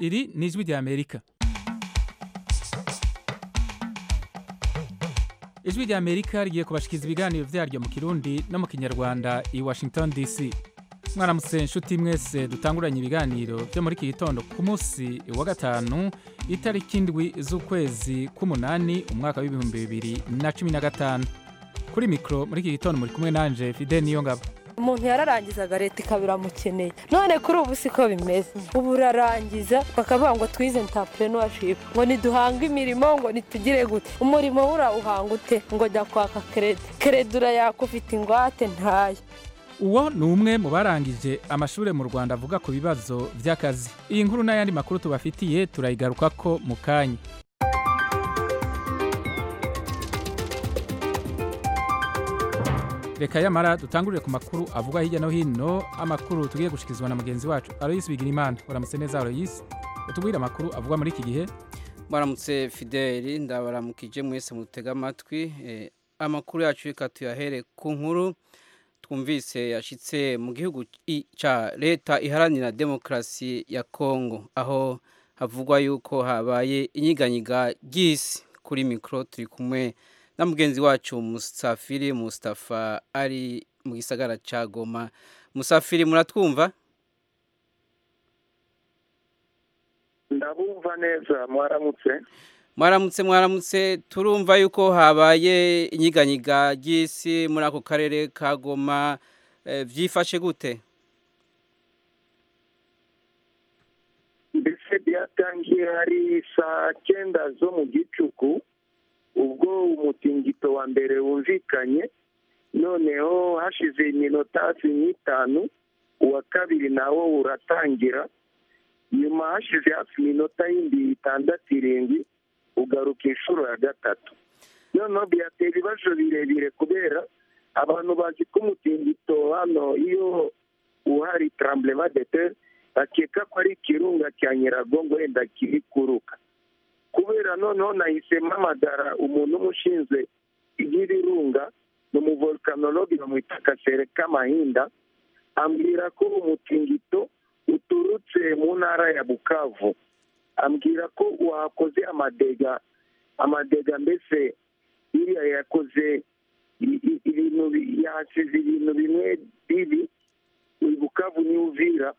Iri ni ijwi rya Amerika. Ijwi rya Amerika rigiye kubashikiza ibiganiro vyaryo mu Kirundi no mu Kinyarwanda i Washington DC. Mwaramutse inshuti mwese dutanguranye ibiganiro byo muri iki gitondo ku munsi wa gatanu itariki 7 z'ukwezi k'umunani umwaka wa 2015. Kuri mikro muri iki gitondo muri kumwe nanje Fidel Niyongabo. Umuntu yararangizaga leta ikabira mukeneye none kuri ubu siko bimeze ubu rarangiza bakavuga ngo twize entrepreneurship ngo niduhanga imirimo ngo nitugire gute umurimo urawuhanga ute ngo jya kwaka credit yakufite ingwate ntayo. Uwo ni umwe mu barangije amashure mu Rwanda avuga ku bibazo vy'akazi. Iyi nkuru n'ayandi makuru tubafitiye turayigarukako mu kanya. Reka yamara dutangurire ku makuru avuga hirya no hino, amakuru tugiye gushikizwa na mugenzi wacu Aloysi Bigirimana. Uramutse neza Aloysi, utubwira amakuru avuga muri iki gihe. Baramutse Fideli, ndabaramukije mwese mutega amatwi. Amakuru yacu reka tuyahere ku nkuru twumvise yashitse mu gihugu ca leta iharanira demokrasi ya Kongo, aho havugwa yuko habaye inyiganyiga ry'isi. Kuri mikro turi kumwe na mugenzi wacu Musafiri Mustafa ari mu gisagara ca Goma. Musafiri, muratwumva? Ndabumva neza. Mwaramutse turumva yuko habaye inyiganyiga ry'isi muri ako karere ka Goma. Vyifashe gute? Mbese byatangiye hari saa 9 zo mu gicuku ubwo umutingito wa mbere wumvikanye, noneho hashize iminota 5 uwa kabiri nawo uratangira, nyuma hashize hafi iminota yindi 6 ugaruka inshuro ya gatatu. Noneho byatera ibibazo birebire kubera abantu bazi ko umutingito hano iyo uhari tremblement de terre bakeka ko ari ikirunga cya Nyiragongo wenda kiri kuruka. Kubera noneho nahise mpamagara umuntu umushinzwe iby'ibirunga n'umuvolcanologue bamwita Kasere Kamahinda, ambwira ko umutingito uturutse mu ntara ya Bukavu. Ambwira ko wakoze amadega mbese iriya yakoze yasize ibintu bimwe bibi Bukavu ni Uvira.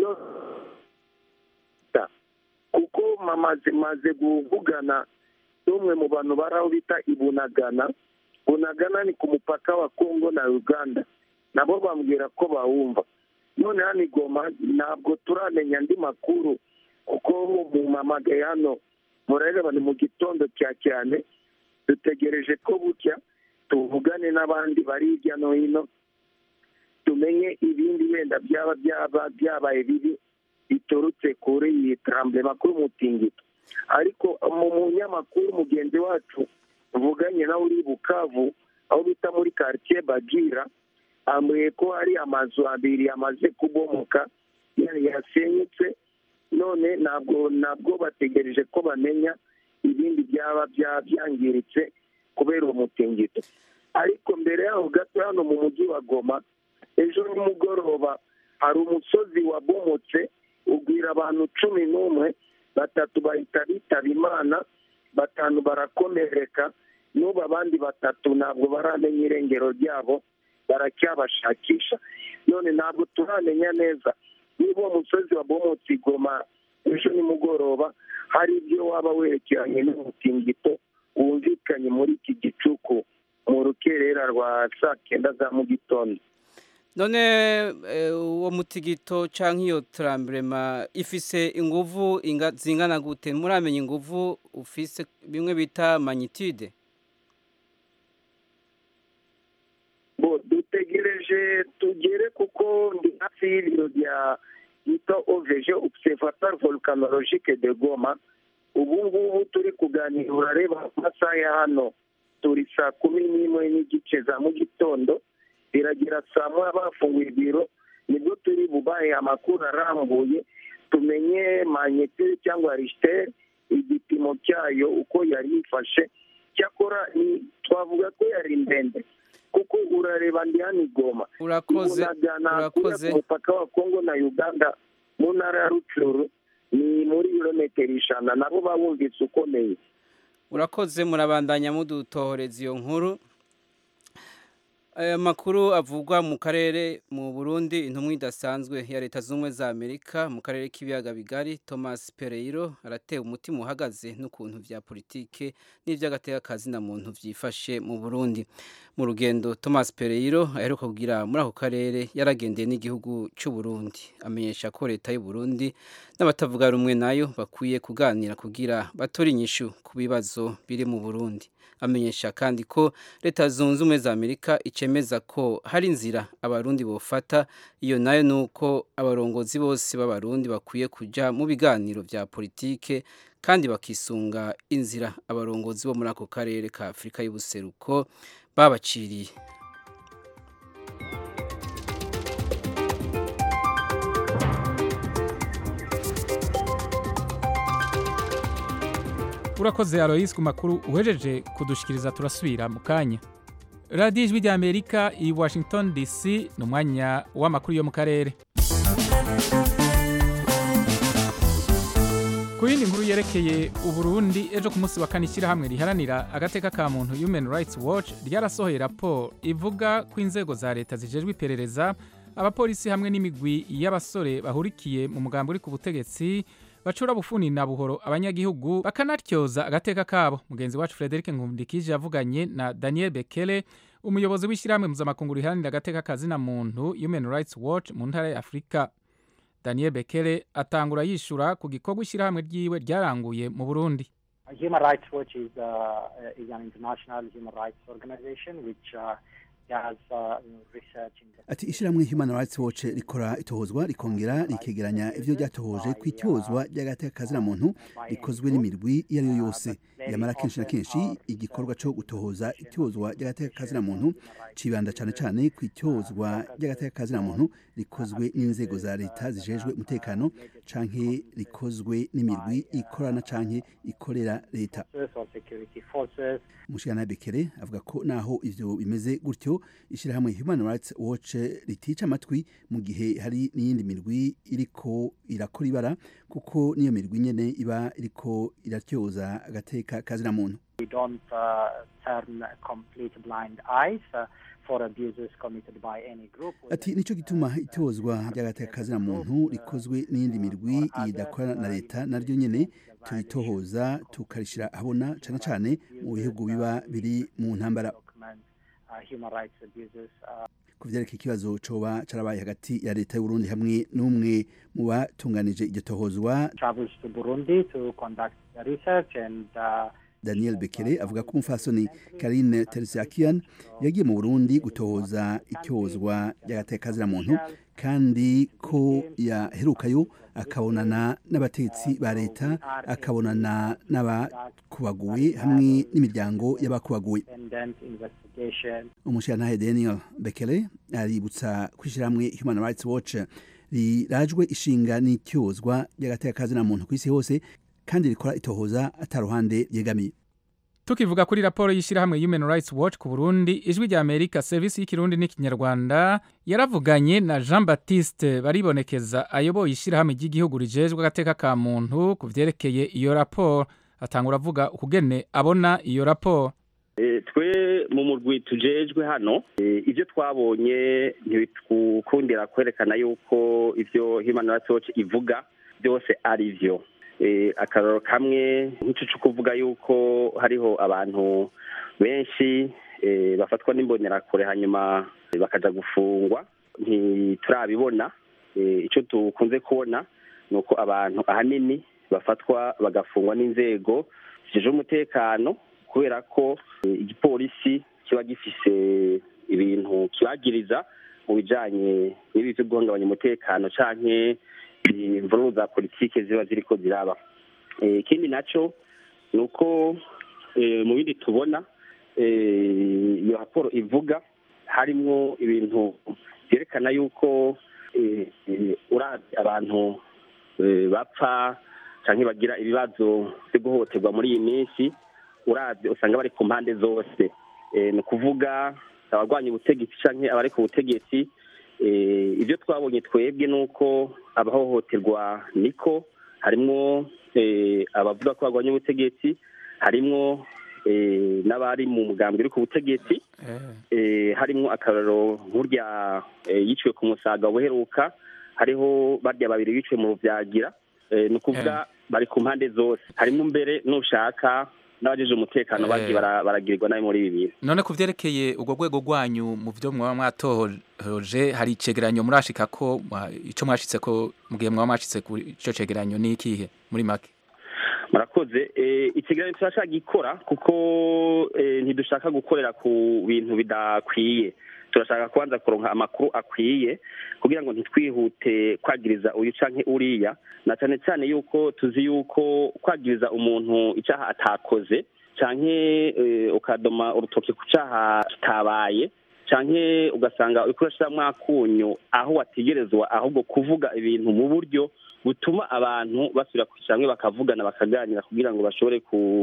Kuko maze kuvugana n'umwe mu bantu baraho bita Bunagana ni ku mupaka wa Kongo na Uganda, nabo bambwira ko bawumva. None hano Goma ntabwo turamenya andi makuru kuko mu mamagaye hano murareba ni mu gitondo cyane. Dutegereje ko bucya tuvugane n'abandi bari hirya no hino tumenye ibindi wenda byabaye bibi biturutse kuri iyi tremblement kuri umutingito. Ariko mu munyamakuru mugenzi wacu uvuganye nawe uri Bukavu aho bita muri quartier Bagira, ambwiye ko hari amazu abiri amaze kubomoka yasenyutse. None ntabwo bategereje ko bamenya ibindi byangiritse kubera umutingito. Ariko mbere yaho gato hano mu mujyi wa Goma ejo nimugoroba hari umusozi wabomotse ugwira abantu 11, 3 bahita bitaba Imana, 5 barakomereka, n'ubu abandi 3 ntabwo baramenya irengero ryabo, baracyabashakisha. None ntabwo turamenya neza niba umusozi wabomotse Goma ejo nimugoroba hari ibyo waba werekeranye n'umutingito wumvikanye muri iki gicuku mu rukerera rwa saa 9 za mu gitondo. None uwo mutigito canke iyo tremblement ifise inguvu zingana gute? Muramenya inguvu ufise bimwe bita magnitude? Dutegereje tugere kuko ndi hafi y'ibiro bya OVG Observatoire Volcanologique de Goma. Ubu ngubu turi kuganira urareba amasaha ya hano turi saa 11:15 za mu gitondo, biragira saa 1 bafunguye ibiro, nibwo turi bubaye amakuru arambuye tumenye magnitude cyangwa Richter igipimo cyayo uko yari ifashe. Cyakora twavuga ko yari ndende kuko urareba ndi hano Goma. Urakoze. Umupaka wa Kongo na Uganda mu ntara ya Rutshuru ni muri ibirometero 100 nabo bawumvise ukomeye. Urakoze murabandanya mudutohoreza iyo nkuru. Aya makuru avugwa mu karere mu Burundi, intumwa idasanzwe ya Leta Zunze za Amerika mu karere k'ibiyaga bigari Thomas Pereiro aratewe umutima uhagaze n'ukuntu vya politike n'ivy'agateka na muntu vyifashe mu Burundi. Mu rugendo Thomas Pereiro aheruka kugira muri ako karere yaragendeye n'igihugu cy'u Burundi, amenyesha ko leta y'u Burundi n'abatavuga rumwe nayo bakwiye kuganira kugira batore inyishu ku bibazo biri mu Burundi. Amenyesha kandi ko Leta Zunze Ubumwe za Amerika icemeza ko hari inzira abarundi bofata, iyo nayo nuko abarongozi bose b'abarundi bakwiye kuja mu biganiro vya politike kandi bakisunga inzira abarongozi bo muri ako karere ka Afrika y'ubuseruko babaciriye. Urakoze Alois ku makuru uhejeje kudushikiriza, turasubira mu kanya. Radio Ijwi rya Amerika i Washington DC no mwanya w'amakuru yo mu karere. Ku yindi nkuru yerekeye Uburundi, ejo ku munsi wa kane ishyirahamwe riharanira agateka ka muntu Human Rights Watch ryarasohoye raporo ivuga ko inzego za leta zijejwe iperereza, abapolisi hamwe n'imigwi y'abasore bahurikiye mu mugambi uri ku butegetsi bacura bufuni na buhoro abanyagihugu bakanatyoza agateka kabo. Mugenzi wacu Frederic Nkundikije yavuganye na Daniel Bekele, umuyobozi w'ishyirahamwe mpuzamakungu riharanira agateka kazina muntu Human Rights Watch mu ntara ya Afrika. Daniel Bekele atangura yishura ku gikorwa ishyirahamwe ryiwe ryaranguye mu Burundi. Human Rights Watch is an international human rights organization which Ati ishiramwe Human Rights Watch rikora itohozwa rikongera rikegeranya ivyo ryatohoje kwitozwa ry'agateka kazina muntu rikozwe n'imirwi iyo ariyo yose. Yamara kenshi na kenshi igikorwa cyo gutohoza itozwa ry'agateka kazina muntu cibanda cyane cyane kwitozwa ry'agateka kazina muntu rikozwe n'inzego za leta zijejwe umutekano canke rikozwe n'imirwi ikorana canke ikorera leta. Mushana Bekele avuga ko naho ivyo bimeze gutyo ishirahamwe Human Rights Watch ritica amatwi mu gihe hari n'iyindi mirwi iriko irakora ibara, kuko niyo mirwi nyene iba iriko iratyoza agateka kazina muntu. We don't turn complete blind eyes for abuses committed by any group. Ati nico gituma itozwa ry'agateka kazina muntu rikozwe n'iyindi mirwi idakora na leta naryo nyene turitohoza tukarishira abona cyane cyane mu bihugu biba biri mu ntambara. Kuvyerekeye ikibazo coba carabaye hagati ya leta y'u Burundi hamwe n'umwe mu batunganije iryo tohozwa, travels to Burundi to conduct research and Daniel Bekele avuga ko umufasoni Karine Teresiakian yagiye mu Burundi gutohoza icyozwa ry'agateka kazina muntu, kandi ko yaherukayo akabonana n'abatetsi ba leta, akabonana n'abakubaguwe hamwe n'imiryango y'abakubaguwe. Umushyirantare Daniel Bekele aributsa kwishiramwe Human Rights Watch rirajwe ishinga n'icyozwa ry'agateka kazina muntu ku isi hose kandi rikora itohoza ataruhande yegamiye. Tukivuga kuri raporo y'ishyirahamwe Human Rights Watch ku Burundi, Ijwi rya Amerika service y'ikirundi n'ikinyarwanda yaravuganye na Jean Baptiste Baribonekeza ayoboye ishyirahamwe ry'igihugu rijejwe agateka ka muntu ku vyerekeye iyo raporo. Atangura avuga ukugene abona iyo raporo. Twe mu murwi tujejwe hano ivyo twabonye ntibikundira kwerekana yuko ivyo Human Rights Watch ivuga byose ari vyo. Akararo kamwe nk'icyo cyo kuvuga yuko hariho abantu benshi bafatwa n'imbonerakure hanyuma bakaja gufungwa, ntiturabibona. Icyo tukunze kubona ni uko abantu ahanini bafatwa bagafungwa n'inzego zijejwe umutekano, kubera ko igipolisi kiba gifise ibintu kibagiriza mu bijanye n'ibi byo guhungabanya umutekano canke imvururu za politike ziba ziriko ziraba. Ikindi naco ni uko mu bindi tubona iyo raporo ivuga harimwo ibintu byerekana yuko uravye abantu bapfa canke bagira ibibazo byo guhohoterwa muri iyi minsi, uravye usanga bari ku mpande zose. Ni ukuvuga abagwanya ubutegetsi canke abari ku butegetsi. Ibyo twabonye twebwe nuko abahohoterwa niko harimwo abavuga ko bagwanya ubutegetsi, harimwo n'abari mu mugambwe uri ku butegetsi, harimwo akararo nk'urya yiciwe ku Musaga buheruka, hariho barya babiri biciwe mu Ruvyagira, ni ukuvuga bari ku mpande zose, harimwo mbere n'ushaka n'abajeje umutekano bagiye baragirirwa nabi muri ibi bintu. None ku vyerekeye ubwo rwego rwanyu mu vyo mwaba mwatohoje, hari icegeranyo murashika ko ico mwashitse ko mu gihe mwaba mwashitse ku ico cegeranyo ni ikihe muri make? Murakoze. Ikiganiro turashaka gikora kuko ntidushaka gukorera ku bintu bidakwiye, turashaka kubanza kuronka amakuru akwiye kugira ngo ntitwihute kwagiriza uyu canke uriya, na cyane cyane yuko tuzi yuko kwagiriza umuntu icyaha atakoze canke ukadoma urutoki ku cyaha kitabaye canke ugasanga ukoreshamwo akunyu aho wategerezwa ahubwo kuvuga ibintu mu buryo butuma abantu basubira kwicara bakavugana bakaganira kugira ngo bashobore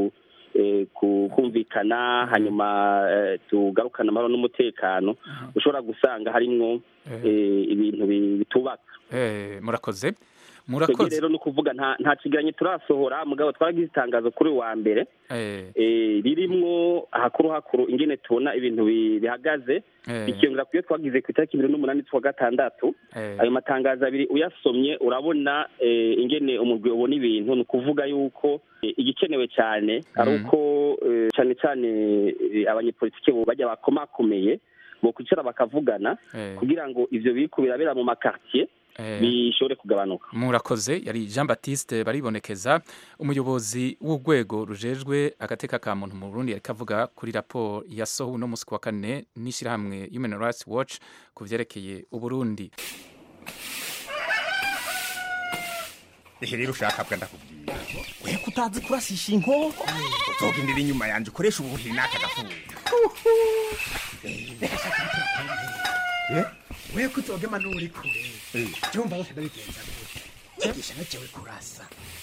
kumvikana, hanyuma tugarukana amahoro n'umutekano, ushobora gusanga harimwo ibintu bitubaka. Murakoze. Rero ni ukuvuga nta kiganiro turasohora, mugabo twaragize itangazo kuri wa mbere ririmwo hakuru ingene tubona ibintu bihagaze, ikiyongera kuyo twagize ku itariki 28 z'ukwa gatandatu. Ayo matangazo abiri uyasomye urabona ingene umugwi ubona ibintu, ni ukuvuga yuko igikenewe cyane ari uko cyane cyane abanyepolitike bajya bakomakomeye bo kwicara bakavugana kugira ngo ivyo biriko birabera mu makartier bishobore kugabanuka. Murakoze. Yari Jean Baptiste Baribonekeza, umuyobozi w'urwego rujejwe agateka ka muntu mu Burundi, yariko avuga kuri raporo yasohowe no musi wa kane n'ishirahamwe Human Rights Watch ku vyerekeye Uburundi. Rero ushaka bwa ndakubwira we kutazi kurasisha inkoko uzogendera inyuma yanje ukoresha ubuhiri n'akagafuka. We kutogema nuri kure jomba bose ndabigenza gute igisha nacewe kurasa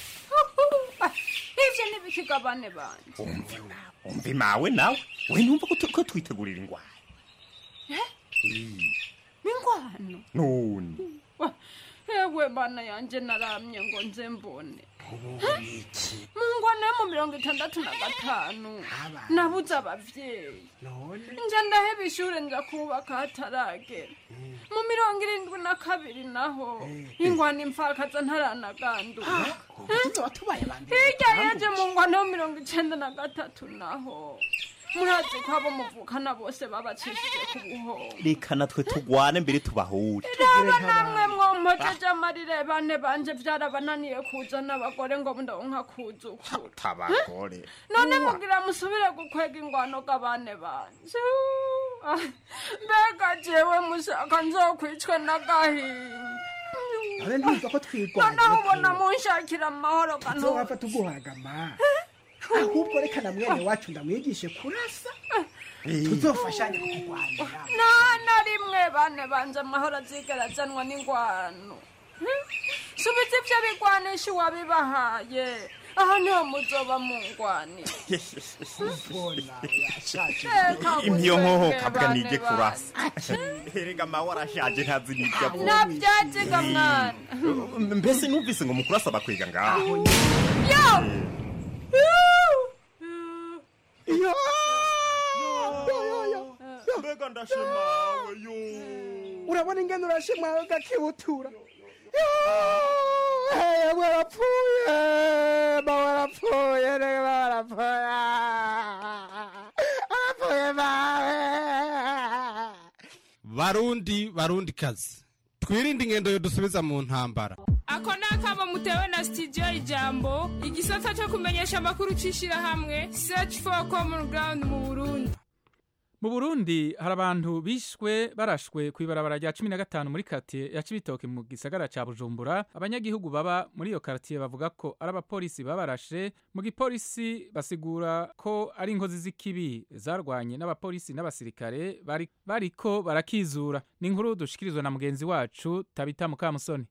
ivyo nibikigabane banje umvi mawe nawe we numva ko twitegurira ingwano ingwano none ewe bana yanje naramye ngo nze mbone mu ngwano yo mu 65 nabuze abavyeyi nje ndaheba ishure nja kubaka hataragera mu 72 naho ingwano imfakaza ntaranaganduka hirya yaje mu ngwano yo 93 naho murazi ko abo muvukana bose babacishije ku buhoro. Reka natwe tugwane mbere tubahure. Raba namwe mwompojeje amarire bane banje vyarabananiye kuza n'abagore ngo ndonka kuzukura. Tabagore. None mugira musubire gukwega ingwano g'abane banje. Mbega jewe mushaka nzokwicwe n'agahinda. Ale ndumva ko twigwana. None ubona munshakira amahoro kantu. Nzowapfa tuguhagama. Ahubwo reka na mwene wacu ndamwigishe kurasa tuzofashanya kurwanira na rimwe bane banje amahoro azigarazanwa n'ingwano subiza ivyo bigwanisha wabibahaye aha niho muzoba mu ngwani imyo nkoho kabwa nije kurasa erega mawe arashaje ntazi n'ibyo avuga navyaziga mwana mbese numvise ngo mukurasa bakwega ngaho mbega ndashimawe urabona ingene urashimawe gakibutura warapfuye barundi kazi twirinde ingendo yo dusubiza mu ntambara. Ako nakaba mutewe na studio Ijambo igisata cyo kumenyesha makuru cishira hamwe Search for Common Ground mu Burundi. Mu Burundi hari abantu bishwe barashwe kwibarabara rya 15 muri quartier ya Cibitoke mu gisagara ca Bujumbura. Abanyagihugu baba muri iyo quartier bavuga ko ari abapolisi babarashe, mu gipolisi basigura ko ari inkozi z'ikibi zarwanye n'abapolisi n'abasirikare bariko barakizura. Ni inkuru dushikirizwa na mugenzi wacu Tabita Mukamusoni.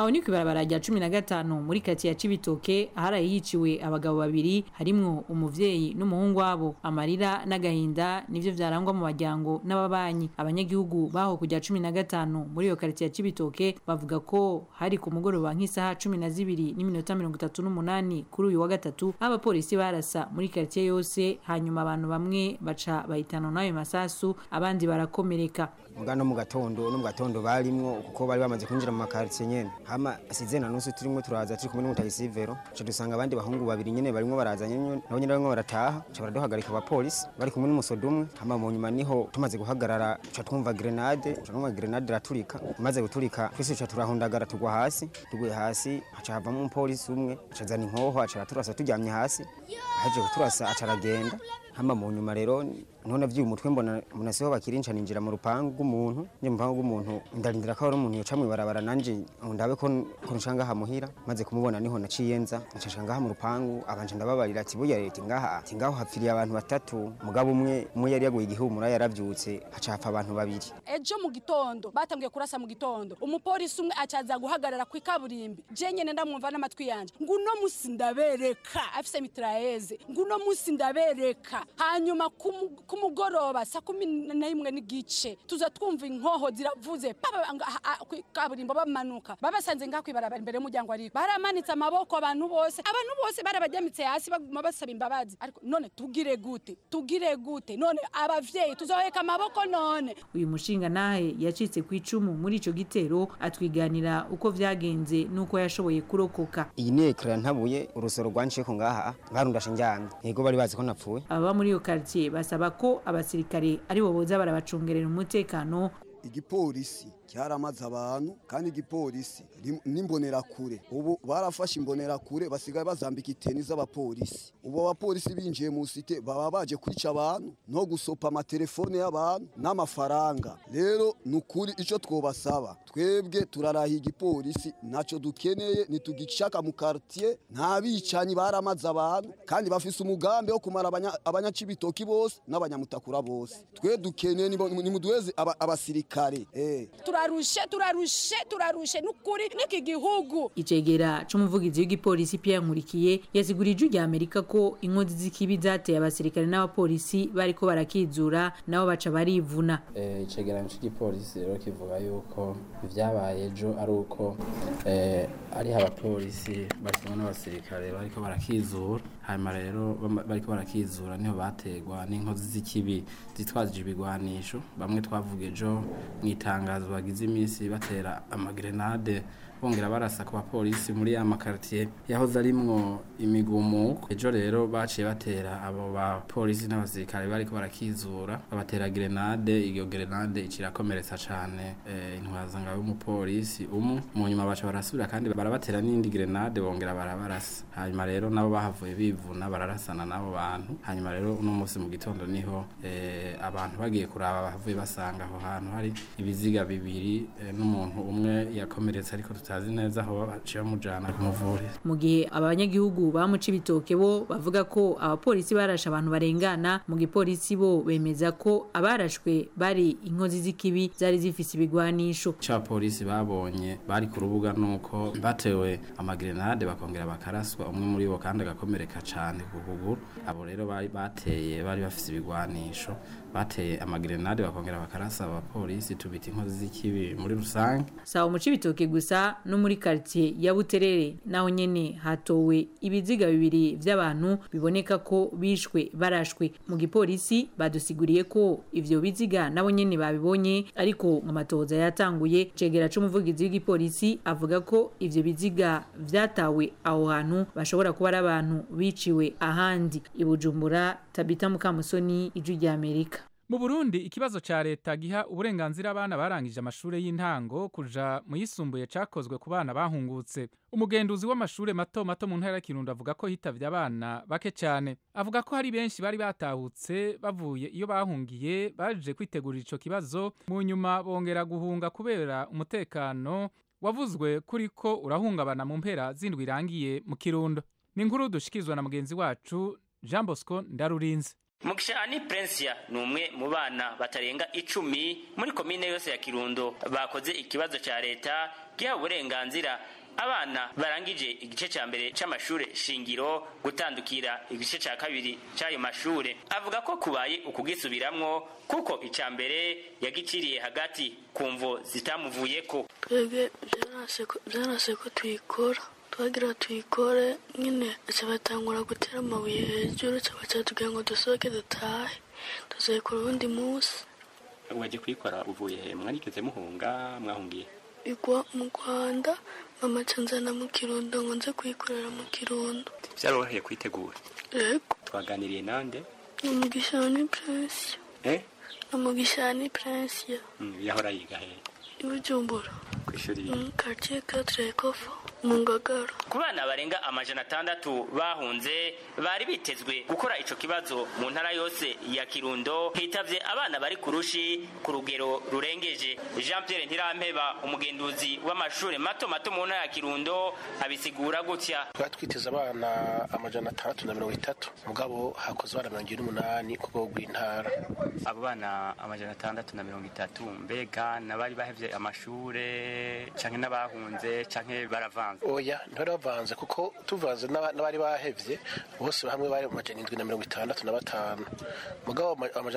aho ni kwibarabara rya 15 muri kati ya Cibitoke aharaye hiciwe abagabo babiri harimwo umuvyeyi n'umuhungu wabo. Amarira n'agahinda nivyo vyarangwa mu bajyango n'ababanyi. Abanyagihugu baho kujya 15 muri iyo kati ya Cibitoke bavuga ko hari ku mugoroba nk'isaha 12:38 kuri uyu wa gatatu abapolisi barasa muri quartier yose, hanyuma abantu bamwe baca bahitana nayo masasu abandi barakomereka. Mugano mu gatondo barimwo kuko bari bamaze kwinjira mu makartier nyene. Hama asize na nusu turimo turaza turi kumwe n'umutayisivero. Cyo dusanga abandi bahungu babiri nyene barimo barazanye nabo nyene barimo barataha. Cyo baraduhagarika abapolisi bari kumwe n'umusodumwe. Hama mu nyuma niho tumaze guhagarara cyo twumva grenade raturika. Maze guturika twese cyo turahundagara tugwa hasi. Tuguye hasi haca havamo umupolisi umwe acazana inkoho aca turasa tujyamye hasi. Haje guturasa acaragenda. Hama mu nyuma rero none vyi umutwe mbona munasiho bakirinca ninjira mu rupangu rw'umuntu nyumvangu rw'umuntu ndarindira ko ari umuntu yoca mu barabara nanje ndabe ko nshanga hamuhira maze kumubona niho naciyenza nshanga mu rupangu abanje ndababarira ati buya leta ngaho hapfiriye abantu batatu mugabo umwe yari yaguye igihumura yaravyutse hacapfa abantu babiri. Ejo mu gitondo batambwiye kurasa mu gitondo umupolisi umwe acaza guhagarara ku ikaburimbi je nyene ndamwumva n'amatwi yanje nguno musi ndabereka afise mitraeze nguno musi ndabereka hanyuma kumugoroba saa 11 n'igice tuza twumva inkoho ziravuze kaburimbo bamanuka babasanze ngakwibarabara imbere y'umuryango ari baramanitse amaboko abantu bose barabajyamitse hasi baguma basaba imbabazi. Ariko none tugire gute none abavyeyi tuzoheka amaboko none. Uyu mushinga nahe yacitse ku icumu muri ico gitero atwiganira uko vyagenze nuko yashoboye kurokoka. Iyi ni ekran ntabuye urusoro rwanciye ko ngaha barundashe njyamye yego bari bazi ko napfuye. Aba muri iyo quartier basaba ko abasirikare ari bo boza barabacungerera umutekano. Igipolisi cyaramaze abantu kandi igipolisi nimbonera kure ubu barafashe imbonera kure basigaye bazambika iteni z'abapolisi. Ubu abapolisi binjiye mu site baba baje kwica abantu no gusopa amatelefone y'abantu n'amafaranga. Rero nukuri ico twobasaba twebwe turarahiye igipolisi naco dukeneye nitugishaka mu quartier nta bicanyi baramaze abantu kandi bafise umugambi wo kumara abanyacibitoki bose n'abanyamutakura bose. Twe dukeneye nimuduheze abasirikare turarushe nukuri niki gihugu. Icegera c'umuvugizi w'igipolisi Pierre Nkurikiye yasigurije ujya Amerika ko inkozi z'ikibi zateye abasirikare n'abapolisi bariko barakizura nabo baca barivuna. Icegera cy'igipolisi rero kivuga yuko ivyabaye ejo ari uko ari abapolisi bakimwe n'abasirikare bariko barakizura hanyuma rero bariko barakizura niho bategwa n'inkozi z'ikibi zitwaje ibigwanisho. Bamwe twavuga ejo mwitangazo bagize iminsi batera amagrenade bongera barasa ku bapolisi muri ya makartier yahoze arimwo imigumuko. Ejo rero baciye batera abo bapolisi n'abasirikare bariko barakizura babatera grenade. Iyo grenade icirakomeretsa cane intwazanga y'umupolisi umwe. Mu nyuma baca barasubira kandi barabatera n'indi grenade bongera barabarasa. Hanyuma rero nabo bahavuye bivuna bararasana nabo bantu. Hanyuma rero uno munsi mu gitondo niho abantu bagiye kuraba bahavuye basanga aho hantu hari ibiziga bibiri n'umuntu umwe yakomeretse ariko tutazi neza aho baciye bamujana kumuvura. Mu gihe abanyagihugu bamuca ibitoke bo bavuga ko abapolisi barashe abantu barengana, mu gipolisi bo bemeza ko abarashwe bari inkozi z'ikibi zari zifise ibigwanisho. Cha polisi babonye bari ku rubuga nuko batewe amagrenade bakongera bakaraswa umwe muri bo kandi agakomereka cane ku kuguru. Abo rero bari bafise ibigwanisho bateye amagrenade bakongera bakarasa abapolisi tubita inkozi z'ikibi muri rusange. Sawa mu cibitoke gusa no muri quartier ya Buterere naho nyene hatowe ibiziga bibiri vy'abantu biboneka ko bishwe barashwe. Mu gipolisi badusiguriye ko ivyo biziga nabo nyene babibonye ariko nkamatoza yatanguye. Cegera c'umuvugizi w'igipolisi avuga ko ivyo biziga vyatawe aho hantu bashobora kuba ari abantu biciwe ahandi. Ibujumbura, Tabita Mukamusoni, Ijwi rya Amerika. Mu Burundi ikibazo ca leta giha uburenganzira abana barangije amashure y'intango kuja mu yisumbuye cakozwe ku bana bahungutse. Umugenduzi w'amashure mato mu ntara ya Kirundo avuga ko hitavye abana bake cyane. Avuga ko hari benshi bari batahutse bavuye iyo bahungiye baje kwitegurira ico kibazo mu nyuma bongera guhunga kubera umutekano wavuzwe kuriko urahungabana mu mpera zindwi irangiye mu Kirundo. Ni inkuru dushikizwa na mugenzi wacu Jean Bosco Ndarurinze. Mukishani Prensia numwe mu bana batarenga 10 muri komine yose ya Kirundo bakoze ikibazo ca leta giha uburenganzira abana barangije igice ca mbere c'amashure shingiro gutandukira igice ca kabiri c'ayo mashure. Avuga ko kubaye ukugisubiramwo kuko ica mbere yagiciriye hagati kumvo zitamuvuyeko. Twebwe byanase ko tuyikora, twagira tuyikore nyine batangura gutera amabuye hejuru cyatubwira ngo dusohoke dutahe tuzayikora ubundi munsi. Waje kuyikora uvuye he? Mwarigeze muhunga? Mwahungiye igwa mu Rwanda, mama canzana mu Kirundo ngo nze kuyikorera mu Kirundo. Byaroroheye kwitegura? Yego. Twaganiriye nande? Umugishani Prince. Umugishani Prince. Yahora yiga he? Ibujumbura. Kwishuri quartier 4 Ekofo mu Ngagara. Ku bana barenga 600 bahunze bari bitezwe gukora ico kibazo mu ntara yose ya Kirundo, hitavye abana bari kurushi ku rugero rurengeje. Jean Pierre Ntirampeba, umugenduzi w'amashure mato mato mu ntara ya Kirundo, abisigura gutya. Twiteze abana 630 mugabo hakoze abana 28 ku rwego rw'intara. Abo bana 630 mbega nabari bahevye amashure canke n'abahunze canke baravanze? Oya, ntibaravanze kuko tuvanze n'abari bahevye bose hamwe bari mu 765 mugabo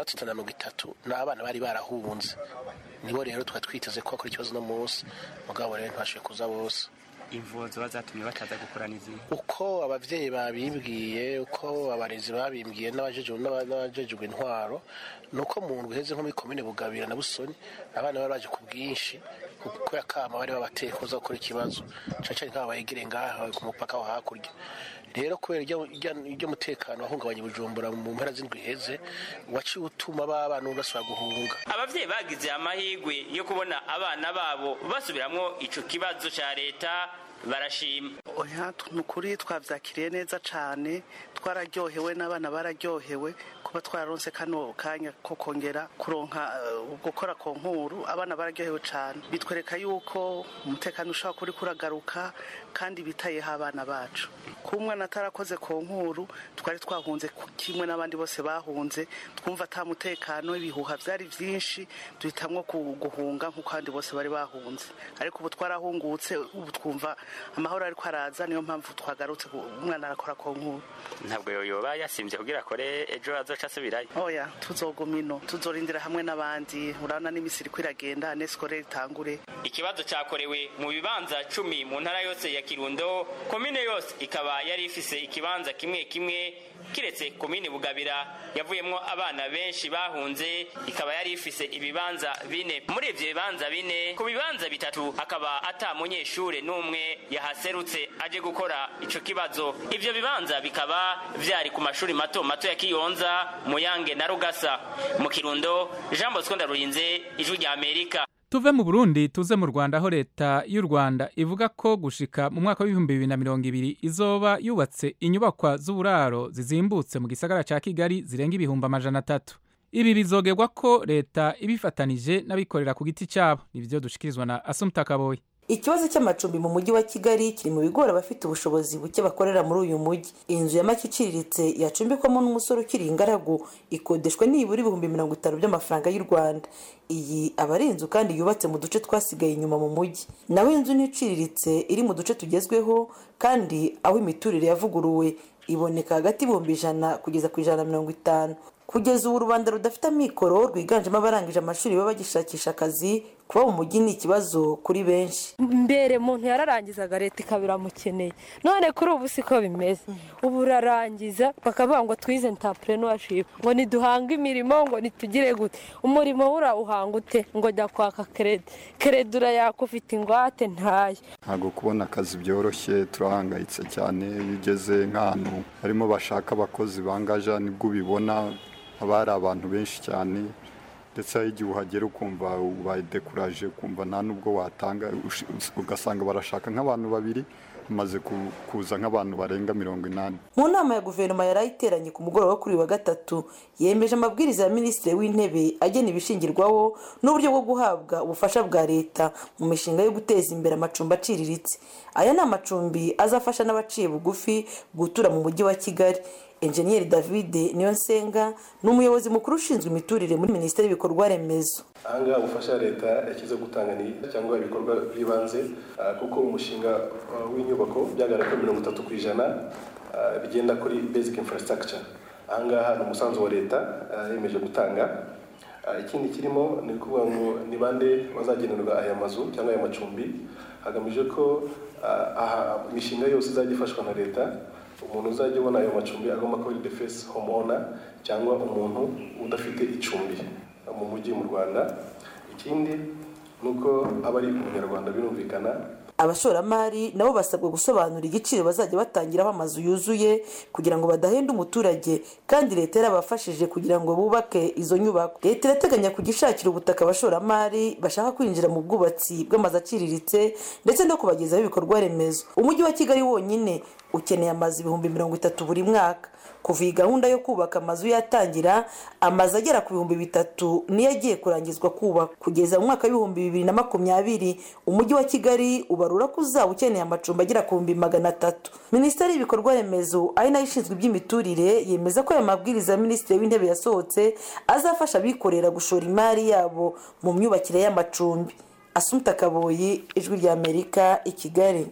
630 n'abana bari barahunze. Nibo rero twiteze ko akora ikibazo no munsi mugabo rero ntashwe kuza bose. Imvo zoba zatumye bataza gukora n'izindi uko abavyeyi babimbwiye, uko abarezi babimbwiye n'abajejwe intwaro, nuko mu ndwi heze nko muri komine Bugabira na Busoni abana bari baje ku bwinshi kuko yakama bari babateye kuza gukora ikibazo caca nk'aba bayegere ngaha ku mupaka wa hakurya. Rero kubera iryo mutekano wahungabanye Bujumbura mu mpera z'indwi heze waci utuma babana basubira guhunga. Abavyeyi bagize amahigwe yo kubona abana babo basubiramwo ico kibazo ca leta barashima. Oya, nukuri twavyakiriye neza cane, twararyohewe n'abana bararyohewe kuba twararonse kano kanya ko kongera kuronka gukora konkuru. Abana bararyohewe cane, bitwereka yuko umutekano ushaka kuri kuragaruka kandi bitayeho abana bacu. Kumwana atarakoze konkuru twari twahunze kimwe n'abandi bose bahunze, twumva ata mutekano, ibihuha vyari vyinshi, duhitamwo guhunga nk'uko abandi bose bari bahunze. Ariko ubu twarahungutse, ubu twumva amahoro ariko araza, niyo mpamvu twagarutse umwana arakora konkuru. Ntabwo yoba yasimvye kugira akore ejo azoca asubirayo? Oya, tuzoguma ino, tuzorindira hamwe n'abandi, urabona n'imisiri kwiragenda anescolaire itangure. Ikibazo cyakorewe mu bibanza 10 mu ntara yose ya Kirundo, komine yose ikaba yari ifise ikibanza kimwe kimwe, kiretse komine Bugabira yavuyemwo abana benshi bahunze, ikaba yari ifise ibibanza 4. Muri ivyo bibanza 4, ku bibanza 3 akaba ata munyeshure n'umwe yahaserutse aje gukora ico kibazo. Ivyo bibanza bikaba vyari ku mashuri mato mato ya Kiyonza, Muyange na Rugasa. Mu Kirundo, Jean Bosco Ndarurinze, Ijwi rya Amerika. Tuve mu Burundi tuze mu Rwanda, aho leta y'u Rwanda ivuga ko gushika mu mwaka wa 2020 izoba yubatse inyubakwa z'uburaro zizimbutse mu gisagara ca Kigali zirenga 300,000. Ibi bizogerwa ko leta ibifatanije n'abikorera ku giti cyabo. Nivyo dushikirizwa na Assumpta Kaboyi. Ikibazo cy'amacumbi mu mujyi wa Kigali kiri mu bigora abafite ubushobozi buke bakorera muri uyu mujyi. Inzu ya make iciriritse yacumbikwamo n'umusore ukiri ingaragu ikodeshwa nibura 50,000 by'amafaranga y'u Rwanda. Iyi aba ari inzu kandi yubatse mu duce twasigaye inyuma mu mujyi. Naho inzu n'iciriritse iri mu duce tugezweho kandi aho imiturire yavuguruwe iboneka hagati y'$100 kugeza ku $150. Kugeza ubu rubanda rudafite amikoro rwiganjemo abarangije amashuri baba bagishakisha akazi, kuba mu mujyi ni ikibazo kuri benshi. Mbere muntu yararangizaga leta ikabira mukeneye, none kuri ubu siko bimeze. Ubu urarangiza bakavuga ngo twize entrepreneurship, ngo niduhanga imirimo, ngo nitugire gute. Umurimo urawuhanga ute? Ngo jya kwaka credit urayakufite ingwate ntayo. Ntago kubona akazi byoroshye, turahangayitse cyane. Bigeze nk'ahantu harimo bashaka abakozi bangaja nibwo ubibona abari abantu benshi cyane, ndetse igihe uhagera ukumva ubaye dekuraje, kumva nta nubwo watanga, ugasanga barashaka nk'abantu babiri maze kuza nk'abantu barenga 80. Mu nama ya guverinoma yarayiteranye ku mugoroba kuri wa gatatu, yemeje amabwiriza ya Minisitiri w'Intebe agena ibishingirwaho n'uburyo bwo guhabwa ubufasha bwa leta mu mishinga yo guteza imbere amacumbi aciriritse. Aya ni amacumbi azafasha n'abaciye bugufi gutura mu mujyi wa Kigali. Engineer David Niyonsenga ni umuyobozi mukuru ushinzwe imiturire muri Minisiteri y'ibikorwa remezo. Ahangaha ubufasha ya leta yakize gutanga ni cyangwa ibikorwa by'ibanze kuko umushinga w'inyubako byagaragara ko 30% bigenda kuri basic infrastructure. Ahangaha ni umusanzu wa leta yemeje gutanga. Ikindi kirimo ni kuvuga ngo ni bande bazagenerwa aya mazu cyangwa aya macumbi, hagamije ko imishinga yose izajya ifashwa na leta. Umuntu uzajya ubona ayo macumbi agomba kuba the first homeowner cyangwa umuntu udafite icumbi mu mujyi mu Rwanda. Ikindi nuko abari umunyarwanda birumvikana. Abashoramari nabo basabwa gusobanura igiciro bazajya batangiraho amazu yuzuye kugira ngo badahenda umuturage, kandi leta yarabafashije kugira ngo bubake izo nyubako. Leta irateganya kugishakira ubutaka abashoramari bashaka kwinjira mu bwubatsi bw'amazu aciriritse ndetse no kubagezaho ibikorwa remezo. Umujyi wa Kigali wonyine ukeneye amazu 30,000 buri mwaka. Kuva iyi gahunda yo kubaka amazu yatangira, amazu agera ku 3,000 niyo agiye kurangizwa kubaka. Kugeza mu mwaka wa 2020 umujyi wa Kigali ubarura ko uzaba ukeneye amacumbi agera ku 300. Minisiteri y'ibikorwa remezo ari nayo ishinzwe iby'imiturire yemeza ko aya mabwiriza ya Minisitiri w'Intebe yasohotse azafasha abikorera gushora imari yabo mu myubakire y'amacumbi. Asumta Kaboyi, Ijwi rya Amerika, i Kigali.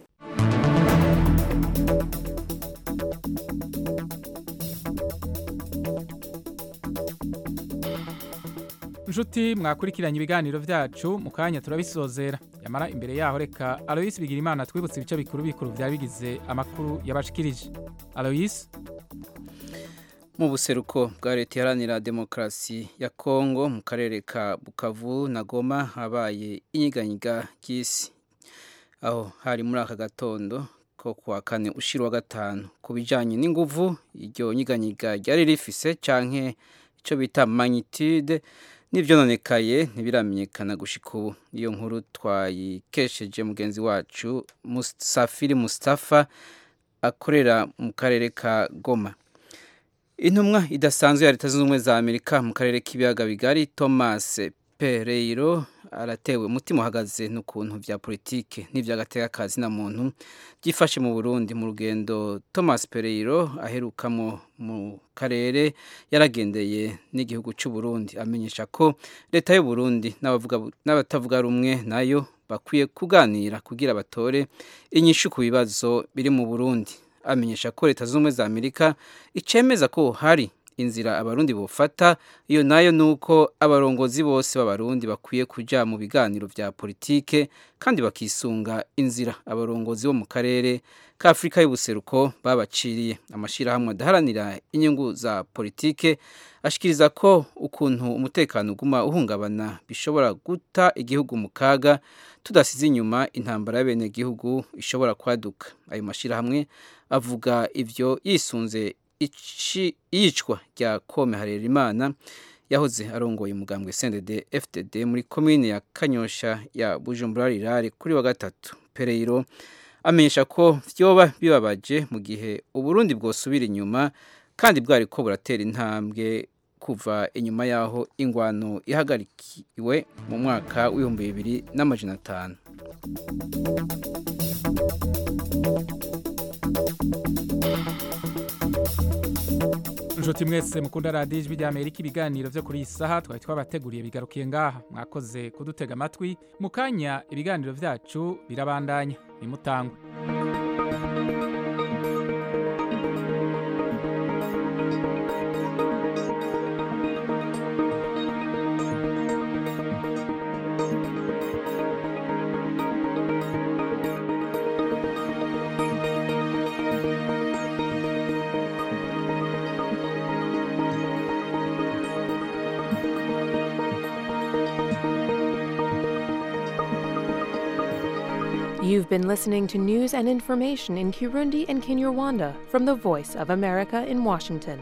Nshuti mwakurikiranye ibiganiro vyacu mu kanya turabisozera. Yamara imbere yaho reka Alois Bigirimana twibutse ibice bikuru vyari bigize amakuru yabashikirije. Alois, mu buseruko bwa leta iharanira demokarasi ya Kongo mu karere ka Bukavu na Goma habaye inyiganyiga ry'isi, aho hari muri aka gatondo ko kuwa kane ushira wa gatanu ku bijanye n'inguvu iryo nyiganyiga ryari rifise canke ico bita magnitude n'ivyononekaye ntibiramenyekana gushika ubu. Iyo nkuru twayikesheje mugenzi wacu Musafiri Mustafa akorera mu karere ka Goma. Intumwa idasanzwe ya Leta Zunze Ubumwe za Amerika mu karere k'ibiyaga bigari Thomas Pereiro aratewe umutima uhagaze n'ukuntu vya politike n'ivy'agatekakazi na muntu byifashe mu Burundi. Mu rugendo Thomas Pereiro aherukamo mu karere yaragendeye n'igihugu cy'u Burundi, amenyesha ko leta y'u Burundi n'abatavuga rumwe nayo bakwiye kuganira kugira batore inyishu ku bibazo biri mu Burundi. Amenyesha ko Leta Zunze Ubumwe za Amerika icemeza ko hari inzira abarundi bofata, iyo nayo nuko abarongozi bose b'abarundi bakwiye kuja mu biganiro vya politike kandi bakisunga inzira abarongozi bo mu karere ka Afrika y'ubuseruko babaciriye. Amashirahamwe adaharanira inyungu za politike ashikiriza ko ukuntu umutekano uguma uhungabana bishobora guta igihugu mu kaga tudasize inyuma intambara y'abene gihugu ishobora kwaduka. Ayo mashirahamwe avuga ivyo yisunze iyicwa rya Kome Harerimana yahoze arongoye umugambwe CNDD FDD muri komine ya Kanyosha ya Bujumbura Rirare kuri wa gatatu. Pereiro amenyesha ko vyoba bibabaje mu gihe Uburundi bwosubira inyuma kandi bwari ko buratera intambwe kuva inyuma yaho ingwano ihagarikiwe mu mwaka wa 2005. Nshuti mwese mukunda radio Ijwi rya Amerika, ibiganiro vyo kuri isaha twari twabateguriye bigarukiye ngaha. Mwakoze kudutega amatwi. Mu kanya ibiganiro vyacu birabandanya. Nimutangwe. You've been listening to news and information in Kirundi and Kinyarwanda from the Voice of America in Washington.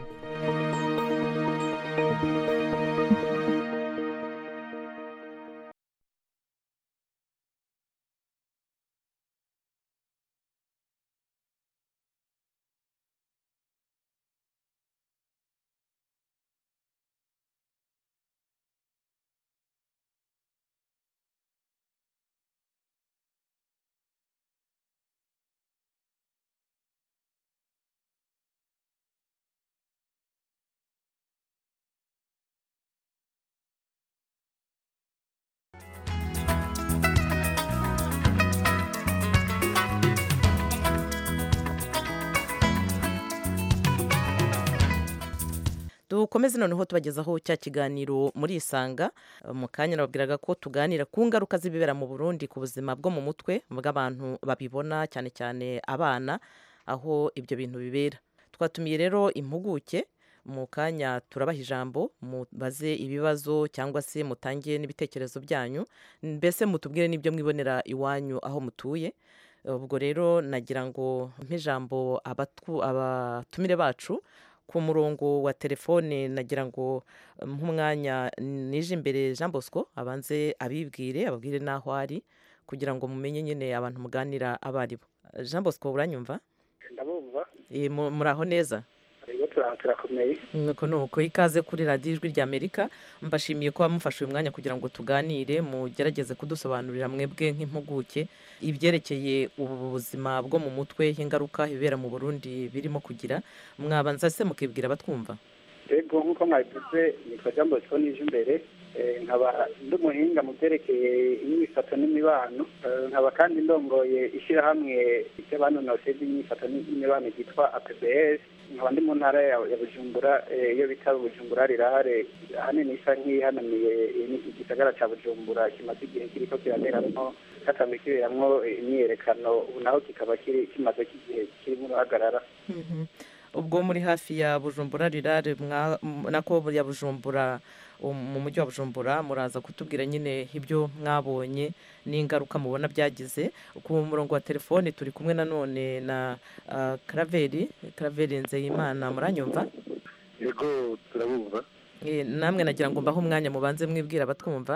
dukomeze noneho tubagezaho cya kiganiro muri isanga mu kanya nababwiraga ko tuganira ku ngaruka z'ibibera mu Burundi ku buzima bwo mu mutwe bw'abantu babibona cyane cyane abana aho ibyo bintu bibera. Twatumiye rero impuguke mu kanya turabaha ijambo mubaze ibibazo cyangwa se mutangiye n'ibitekerezo byanyu mbese mutubwire n'ibyo mwibonera iwanyu aho mutuye. Ubwo rero nagira ngo mp'ijambo abatumire bacu ku murongo wa telefone nagira ngo nk'umwanya nije imbere Jean Bosco abanze ababwire n'aho ari kugira ngo mumenye nyine abantu muganira abaribo. Jean Bosco uranyumva? Ndabumva. Muraho neza? Turakomeye. Nuko ikaze kuri radiyo ijwi rya Amerika mbashimiye ko bamufashe uyu mwanya kugira ngo tuganire mugerageze kudusobanurira mwebwe nk'impuguke ibyerekeye ubu buzima bwo mu mutwe ingaruka ibibera mu Burundi birimo kugira. Mwabanza se mukibwira abatwumva? Yego nk'uko mwabivuze nitwa Jean Bosco nije imbere nkaba ndi umuhinga mu byerekeye imyifato n'imibano nkaba kandi ndongoye ishyirahamwe ry'abanonosoye by'imyifato n'imibano ryitwa APBS nkaba ndi mu ntara ya Bujumbura iyo bita Bujumbura rirare ahanini isa nk'ihanamiye igisagara cya Bujumbura kimaze igihe kiriko kiraberamwo katambi kiberamwo imyiyerekano ubu naho kikaba kimaze igihe kirimo uruhagarara. Ubwo muri hafi ya Bujumbura rirare nako ya Bujumbura mu mujyi wa Bujumbura muraza kutubwira nyine ibyo mwabonye n'ingaruka mubona byagize. Ku murongo wa telefone turi kumwe nanone na Claver Nzeyimana muranyumva? Yego turabumva. Namwe nagira ngo mbaho umwanya mubanze mwibwira abatwumva.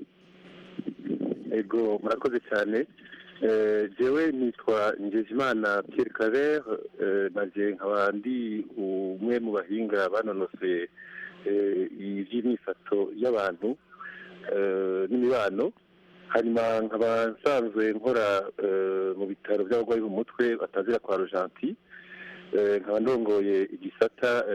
Yego murakoze cyane. Jewe nitwa Ngezimana Pierre Claver naje nkaba ndi umwe mu bahinga banonose iby'imyifato y'abantu n'imibano hanyuma nkaba nsanzwe nkora mu bitaro by'abarwayi mu mutwe batazira kwa Rojanti nkaba ndongoye igisata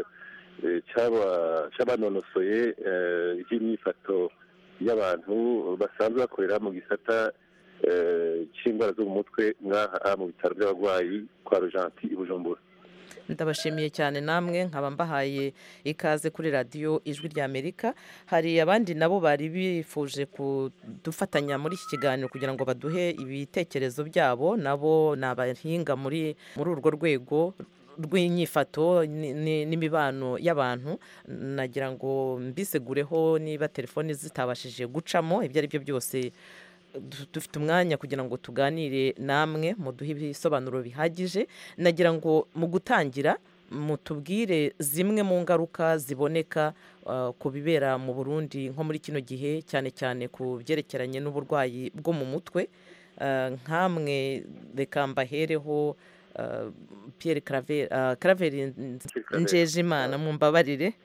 cy'abanonosoye iby'imyifato y'abantu basanzwe bakorera mu gisata cy'indwara zo mu mutwe ngaha mu bitaro by'abarwayi kwa Rojanti i Bujumbura. Ndabashimiye cyane namwe nkaba mbahaye ikaze kuri radiyo ijwi rya Amerika. Hari abandi nabo bari bifuje kudufatanya muri iki kiganiro kugira ngo baduhe ibitekerezo byabo nabo ni abahinga muri urwo rwego rw'inyifato n'imibano y'abantu. Nagira ngo mbisegureho niba telefoni zitabashije gucamo ibyo ari byo byose dufite umwanya kugira ngo tuganire namwe muduhe ibisobanuro bihagije. Nagira ngo mu gutangira mutubwire zimwe mu ngaruka ziboneka ku bibera mu Burundi nko muri kino gihe cyane cyane ku byerekeranye n'uburwayi bwo mu mutwe. Nkamwe reka mbahereho Pierre Claver Njejimana mumbabarire.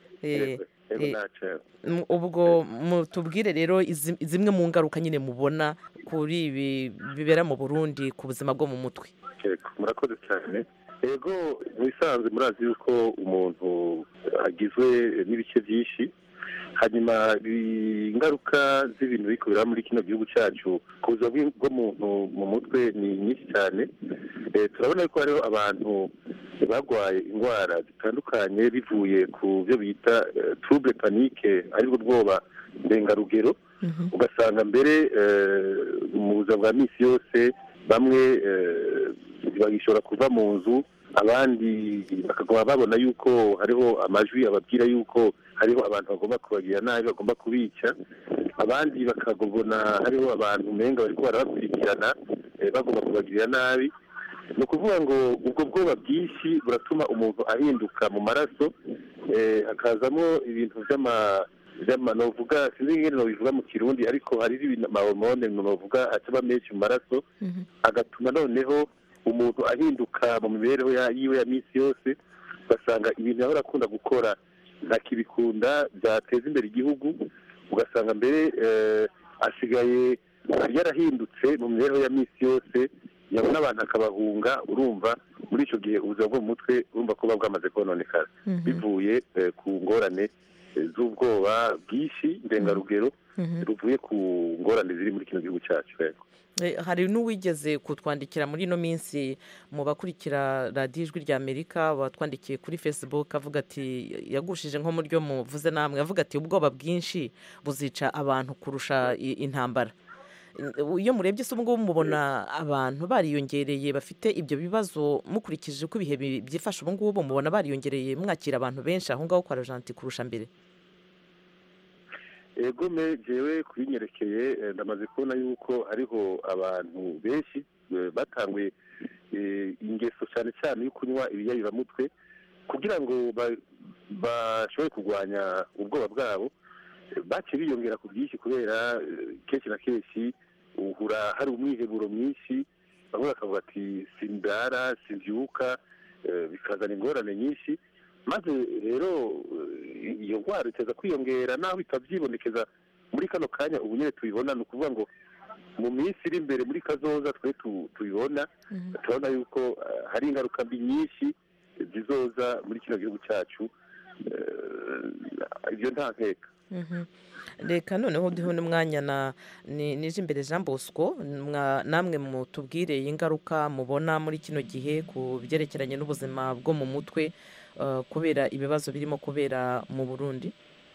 Ubwo mutubwire rero zimwe mu ngaruka nyine mubona kuri ibi bibera mu Burundi ku buzima bwo mu mutwe. Murakoze cyane. Yego mwisanze murazi yuko umuntu agizwe n'ibice byinshi hanyuma ingaruka z'ibintu bikorera muri kino gihugu cyacu ku buzima bw'umuntu mu mutwe ni nyinshi cyane. Turabona ko hariho abantu bagwaye indwara zitandukanye bivuye ku byo bita trouble panique aribwo bwoba ndengarugero. Ugasanga mbere mu buzima bwa misi yose bamwe bagishobora kuva mu nzu abandi bakaguma babona yuko hariho amajwi ababwira yuko hariho abantu bagomba kubagira nabi bagomba kubica abandi bakagobona hariho abantu umenga bariko barabakurikirana bagomba kubagirira nabi. Ni ukuvuga ngo ubwo bwoba bwinshi buratuma umuntu ahinduka mu maraso hakazamo ibintu novuga sinzi ingene nobivuga mu Kirundi ariko hari amahormone novuga acaba menshi mu maraso agatuma noneho umuntu ahinduka mu mibereho yiwe ya misi yose. Ugasanga ibintu yahora akunda gukora ntakibikunda byateza imbere igihugu. Ugasanga mbere asigaye yarahindutse mu mibereho ya misi yose yabona abantu akabahunga. Urumva muri icyo gihe ubuzima bwo mu mutwe urumva ko buba bwamaze kononekara bivuye ku ngorane z'ubwoba bwinshi ndengarugero ruvuye ku ngorane ziri muri kino gihugu cyacu. Hari n'uwigeze kutwandikira muri ino minsi mu bakurikira radiyo ijwi rya Amerika batwandikiye kuri Facebook avuga ati yagushije nko mu ryo muvuze namwe avuga ati ubwoba bwinshi buzica abantu kurusha intambara. Iyo murebye se ubwo mubona abantu bariyongereye bafite ibyo bibazo mukurikije uko ibihe byifashe ubu ngubu mubona bariyongereye mwakira abantu benshi aho ngaho kwa Rojanti kurusha mbere? Ego jewe kubinyerekeye ndamaze kubona yuko hariho abantu benshi batanguye ingeso cyane cyane yo kunywa ibiyayuramutwe kugira ngo bashobore kurwanya ubwoba bwabo. Bace biyongera ku byinshi kubera kenshi na kenshi uhura hari umwiheburo mwinshi, bamwe bakavuga ati sindara simbyuka, bikazana ingorane nyinshi, maze rero iyo ndwara iteza kwiyongera naho itabyibonekeza muri kano kanya. Ubu nyine tubibona, ni ukuvuga ngo mu minsi iri imbere muri kazoza twe tubibona, turabona yuko hari ingaruka mbi nyinshi zizoza muri kino gihugu cyacu. Ibyo nta nkeka. Reka noneho duhe n'umwanya nije imbere Jean Bosco, namwe mutubwire ingaruka mubona muri kino gihe ku byerekeranye n'ubuzima bwo mu mutwe kubera ibibazo birimo kubera mu Burundi.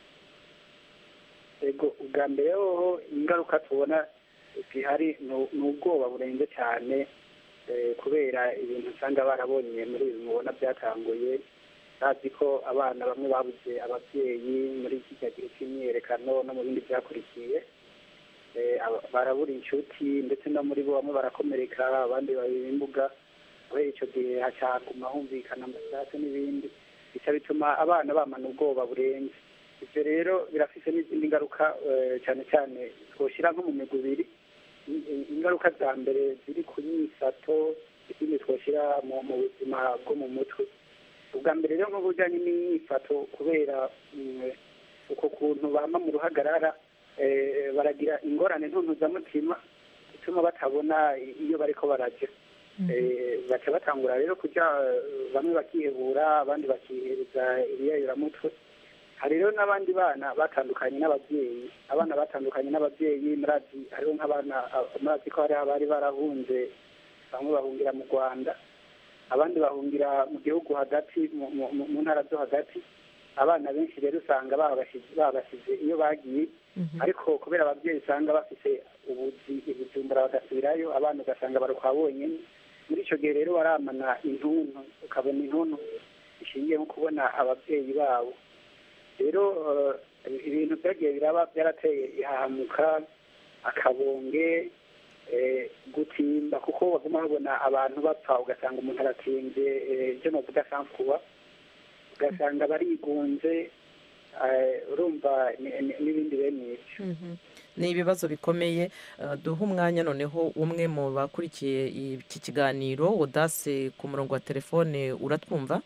Ego ubwa mbere ho ingaruka tubona zihari ni ubwoba burenze cyane kubera ibintu usanga barabonye muri ibi mubona byatanguye. Bazi ko abana bamwe babuze ababyeyi muri iki gihe cy'imyiyerekano no mu bindi byakurikiye, barabura inshuti ndetse no muri bo bamwe barakomereka, abandi babimbuga. Kubera icyo gihe hacaguma humvikana amasase n'ibindi, bica bituma abana bamana ubwoba burenze. Ibyo rero birafise n'izindi ngaruka cyane cyane twoshyira nko mu migwi ibiri. Ingaruka za mbere ziri ku nyifato, izindi twoshyira mu buzima bwo mu mutwe. Ubwa mbere rero nk'ubujyanye n'imyifato, kubera uko kuntu bama mu ruhagarara baragira ingorane ntuntuzamutima bituma batabona iyo bariko barajya. Baca batangura rero kujya bamwe bakihebura, abandi bakihereza ibiyayuramutwe. Hari rero n'abandi bana batandukanye n'ababyeyi, abana batandukanye n'ababyeyi. Murazi hariho nk'abana, murazi ko hari abari barahunze, bamwe bahungira mu Rwanda, abandi bahungira mu gihugu hagati, mu ntara zo hagati. Abana benshi rero usanga babasize iyo bagiye, ariko kubera ababyeyi usanga bafite ubujumbura bagasubirayo, abana ugasanga baruka bonyine. Muri icyo gihe rero baramana intuntu, ukabona intuntu ishingiye mu kubona ababyeyi babo. Rero ibintu byagiye biraba byarateye ihahamuka, akabonge, gutimba, kuko baguma babona abantu bapfa, ugasanga umuntu aratinze, ibyo navuga sankuba, ugasanga barigunze, urumva n'ibindi bene ibyo. Ni ibibazo bikomeye. Duha umwanya noneho umwe mu bakurikiye iki kiganiro, Odase ku murongo wa telefone. Uratwumva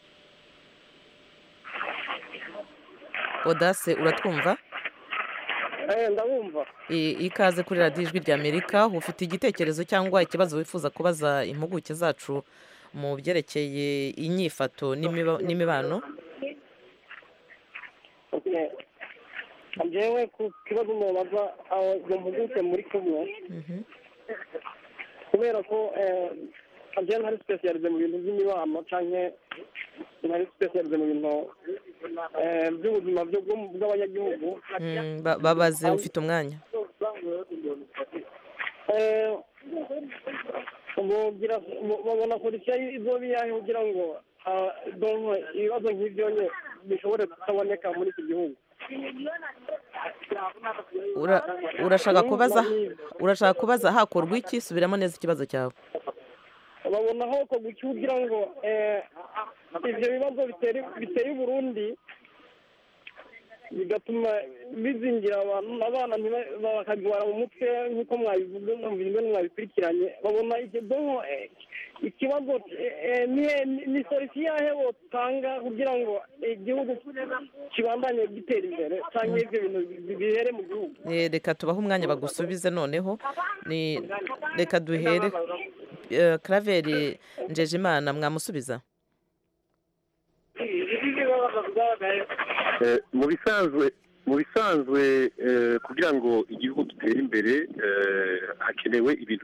Odase? Uratwumva? Ndabumva. Ikaze kuri radiyo ijwi rya Amerika. Ufite igitekerezo cyangwa ikibazo wifuza kubaza impuguke zacu mu byerekeye inyifato n'imibano? Njyewe ku kibazo mubaza izo mpuguke muri kumwe, kubera ko njyewe ntari sipesiyalize mu bintu by'imibano cyangwa ntari sipesiyalize mu bintu by'ubuzima bw'abanyagihugu. Babaze, ufite umwanya. babona polisi izo biyahe kugira ngo ibibazo nk'ibyo bishobore kutaboneka muri iki gihugu. urashaka kubaza hakorwa iki? Subiramo neza ikibazo cyawe. babona aho kugira ngo ibyo bibazo biteye Burundi bigatuma bizingira abana bakagwara mu mutwe nk'uko mwabivuze mwabikurikiranye. babona ikibazo ni solisiyo yahe botanga kugira ngo igihugu kibandanye gitera imbere cyangwa ibyo bintu bihere mu gihugu. Reka tubahe umwanya bagusubize noneho. Reka duhere Claver Njejimana, mwamusubiza? mu bisanzwe kugira ngo igihugu gitere imbere hakenewe ibintu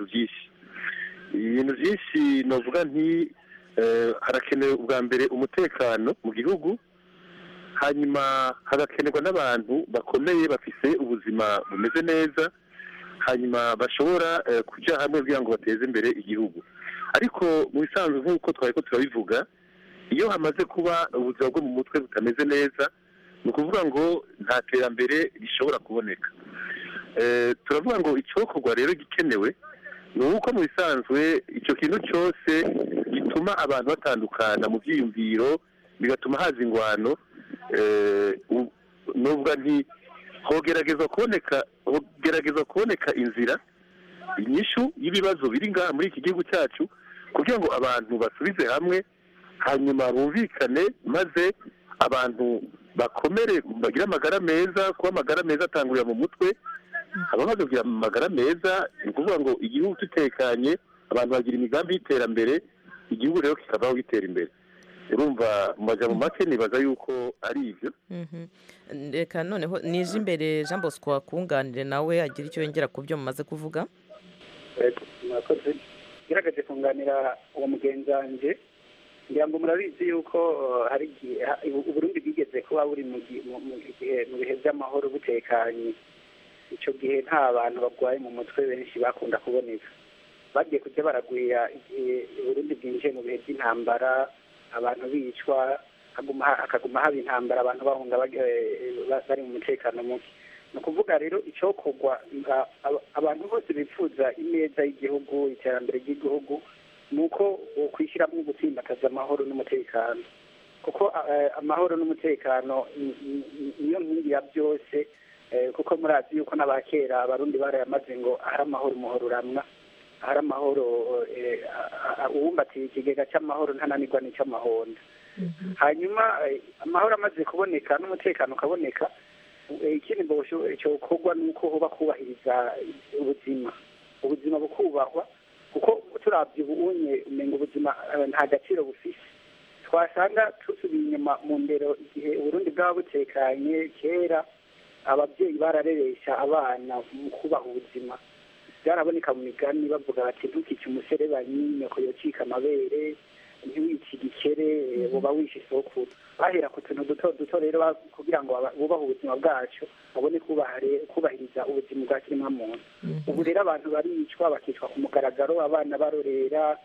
byinshi novuga nti harakenewe ubwa mbere umutekano mu gihugu, hanyuma hagakenerwa n'abantu bakomeye bafise ubuzima bumeze neza, hanyuma bashobora kujya hamwe kugira ngo bateze imbere igihugu. Ariko mu bisanzwe nk'uko twari ko turabivuga, iyo hamaze kuba ubuzima bwo mu mutwe butameze neza, ni ukuvuga ngo nta terambere rishobora kuboneka. Turavuga ngo icyokorwa rero gikenewe ni uko mu bisanzwe icyo kintu cyose gituma abantu batandukana mu byiyumviro, bigatuma haza ingwano, nubwo nti hogerageza kuboneka inzira inyishu y'ibibazo biri ngaha muri iki gihugu cyacu, kugira ngo abantu basubize hamwe, hanyuma bumvikane, maze abantu bakomere bagire amagara meza. Kuba amagara meza atangurira mu mutwe, abamaze kugira amagara meza ni ukuvuga ngo igihugu gitekanye, abantu bagira imigambi y'iterambere, igihugu rero kikabaho gitera imbere. urumva mu majambo make nibaza yuko ari ibyo. Reka noneho nije imbere Jean Bosco wakunganire nawe agira icyo yongera ku byo mumaze kuvuga. Murakoze. Gerageze kunganira uwo mugenzi wanje, ngira ngo murabizi yuko hari Uburundi bwigeze kuba buri mu bihe by'amahoro butekanye. Icyo gihe nta bantu barwaye mu mutwe benshi bakunda kuboneka. Bagiye kujya baragwira igihe Uburundi bwinjiye mu bihe by'intambara, abantu bicwa, hakaguma haba intambara, abantu bahunga bari mu mutekano muke. Ni ukuvuga rero icyokorwa abantu bose bifuza ineza y'igihugu, iterambere ry'igihugu, ni uko kwishyiramo gutsimbataza amahoro n'umutekano, kuko amahoro n'umutekano niyo nkingi ya byose. Kuko murazi yuko n'abakera abarundi barayamaze ngo ahari amahoro umuhoro uramwa, ahari amahoro uwumbatiye ikigega cy'amahoro ntananirwa n'icy'amahonda. Hanyuma amahoro amaze kuboneka n'umutekano ukaboneka, ikindi cyokorwa ni uko hoba kubahiriza ubuzima bukubahwa, kuko turabye ubunye umenga ubuzima nta gaciro bufise. Twasanga tusubiye inyuma mu ndero igihe Uburundi bwaba butekanye kera, ababyeyi barareresha abana mu kubaha ubuzima. Byaraboneka mu migani bavuga bati ntukice umuserebanyi nyoko yocika amabere, ntiwice igikere buba wishe isokuru. Bahera ku tuntu duto rero kugira ngo bubahe ubuzima bwacu, babone kubahiriza ubuzima bwa kiremwamuntu. Ubu rero abantu baricwa, bakicwa ku mugaragaro, abana barorera,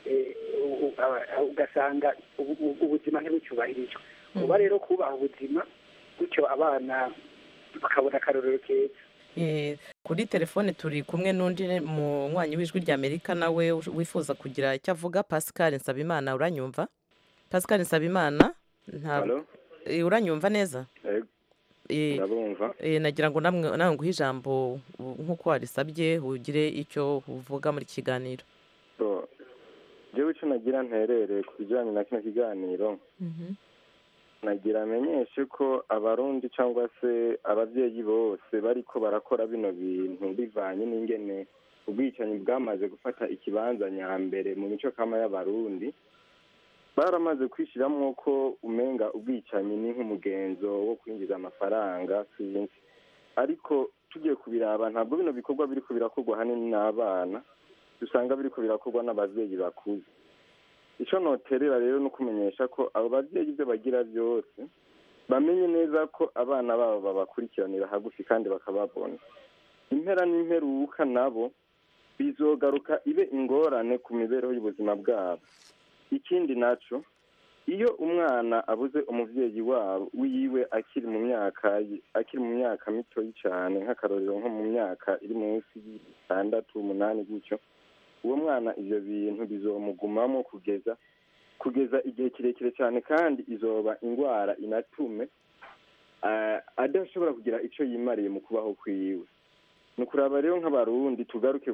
ugasanga ubuzima ntibucyubahirijwe. Uba rero kubaha ubuzima, gutyo abana bakabona akarorero keza. Kuri telefone turi kumwe n'undi munywanyi w'ijwi rya Amerika nawe wifuza kugira icyo avuga. Pascal Nsabimana, uranyumva? Pascal Nsabimana, uranyumva neza? Ndabumva. Nagira ngo nawe nguhe ijambo nk'uko warisabye, ugire icyo uvuga muri kiganiro. Jewe icyo nagira nterere ku bijyanye na kino kiganiro, nagira amenyeshe ko abarundi cyangwa se ababyeyi bose bariko barakora bino bintu bivanye n'ingene ubwicanyi bwamaze gufata ikibanza nyambere mu mico kama y'abarundi, baramaze kwishyiramo ko umenga ubwicanyi ni nk'umugenzo wo kwinjiza amafaranga sinzi. Ariko tugiye kubiraba ntabwo bino bikorwa biriko birakorwa hanini n'abana, dusanga biriko birakorwa n'ababyeyi bakuze. Icyo noterera rero no kumenyesha ko abo babyeyi ibyo bagira byose bamenye neza ko abana babo babakurikiranira hagufi kandi bakababona. Impera n'imperuka nabo bizogaruka ibe ingorane ku mibereho y'ubuzima bwabo. Ikindi naco, iyo umwana abuze umuvyeyi wiwe akiri mu myaka mitoyi cyane, nk'akarorero nko mu myaka iri munsi y'6, 8 gutyo, uwo mwana ivyo bintu bizomugumamo kugeza igihe kirekire cyane, kandi izoba ingwara inatume adashobora kugira ico yimariye mu kubaho kwiwe. Ni ukuraba rero nk'abarundi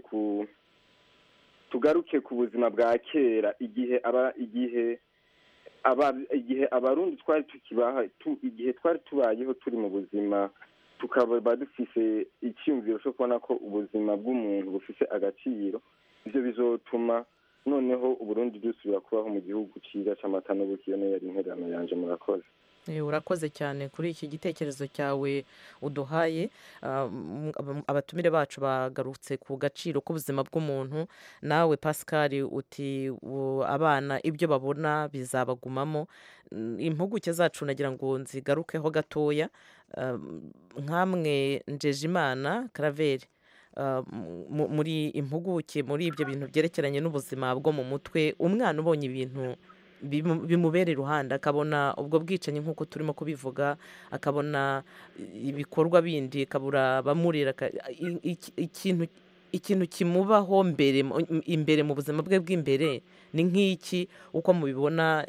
tugaruke ku buzima bwa kera, igihe abarundi igihe twari tubayeho turi mu buzima, tukaba dufise icyumviro cyo kubona ko ubuzima bw'umuntu bufise agaciro. Ibyo bizotuma noneho Uburundi dusubira kubaho mu gihugu cyiza cy'amata n'ubukire. Niyo yari intererano yanje. Murakoze. urakoze cyane kuri iki gitekerezo cyawe uduhaye. Abatumire bacu bagarutse ku gaciro k'ubuzima bw'umuntu. nawe Pascal uti abana ibyo babona bizabagumamo. Impuguke zacu nagira ngo nzigarukeho gatoya. Nkamwe Njejimana Claver, muri impuguke muri ibyo bintu byerekeranye n'ubuzima bwo mu mutwe, umwana ubonye ibintu bimubera iruhande akabona ubwo bwicanyi nk'uko turimo kubivuga, akabona ibikorwa bindi, akabura bamurera, ikintu kimubaho imbere mu buzima bwe bw'imbere ni nk'iki uko mubibona?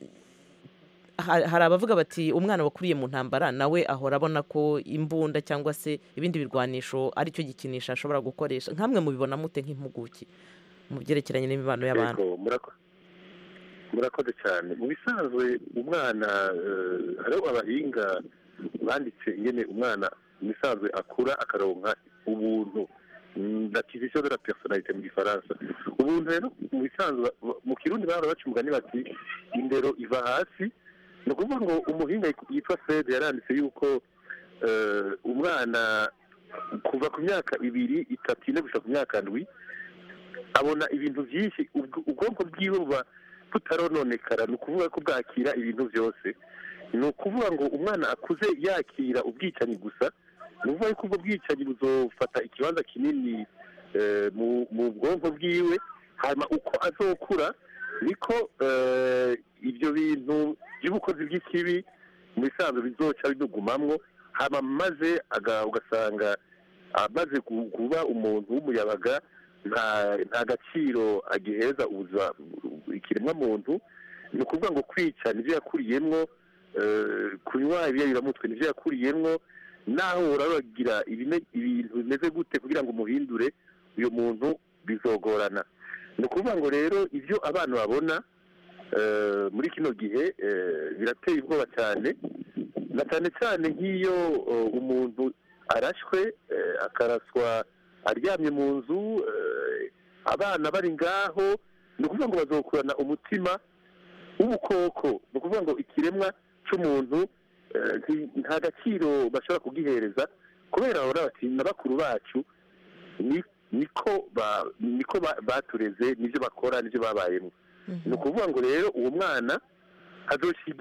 Hari abavuga bati umwana wakuriye mu ntambara nawe ahora abona ko imbunda cyangwa se ibindi birwanisho ari cyo gikinisha ashobora gukoresha. Nkamwe mubibona mute nk'impuguke mu byerekeranye n'imibano y'abantu? Murakoze cyane. Mu bisanzwe umwana hariho abahinga banditse ingene umwana mu bisanzwe akura akaronka ubuntu, l'acquisition de la personnalité mu gifaransa. Ubuntu rero mu bisanzwe mu kirundi bahora baca umugani bati indero iva hasi. Ni ukuvuga ngo umuhinga yitwa Fred yaranditse yuko umwana kuva ku myaka 2, 3 gushika ku myaka 7 abona ibintu byinshi, ubwonko bwiwe buba butarononekara. Ni ukuvuga ko bwakira ibintu byose. Ni ukuvuga ngo umwana akuze yakira ubwicanyi gusa, ni ukuvuga ko ubwo bwicanyi buzofata ikibanza kinini mu bwonko bwiwe. Hanyuma uko azokura niko ibyo bintu by'ubukozi bw'ikibi mu bisanzwe bizoca bidugumamwo. Hanyuma maze ugasanga amaze kuba umuntu w'umuyabaga, nta gaciro agiheza ikiremwa muntu. Ni ukuvuga ngo kwica nibyo yakuriyemwo, kunywa ibiyabiramutwe nibyo yakuriyemwo, naho urabagira ibintu bimeze gute kugira ngo umuhindure uyu muntu bizogorana. Ni ukuvuga ngo rero ibyo abantu babona muri kino gihe birateye ubwoba cyane, na cyane cyane nk'iyo umuntu arashwe akaraswa aryamye mu nzu, abana bari ngaho. Ni ukuvuga ngo bazokurana umutima w'ubukoko. Ni ukuvuga ngo ikiremwa cy'umuntu nta gaciro bashobora kugihereza, kubera bahora bati na bakuru bacu niko batureze, nibyo bakora, nibyo babayemo. Ni ukuvuga ngo rero uwo mwana azoshika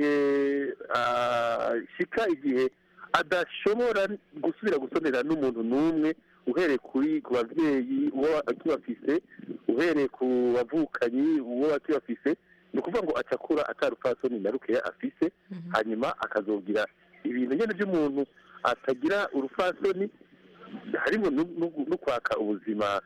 igihe adashobora gusubira gusonera n'umuntu n'umwe, uhereye ku babyeyi uwo akibafise, uhereye ku bavukanyi uwo akibafise. Ni ukuvuga ngo acakura atarupfasoni na rukeya afise, hanyuma akazogira ibintu nyine by'umuntu atagira urupfasoni, harimo no kwaka ubuzima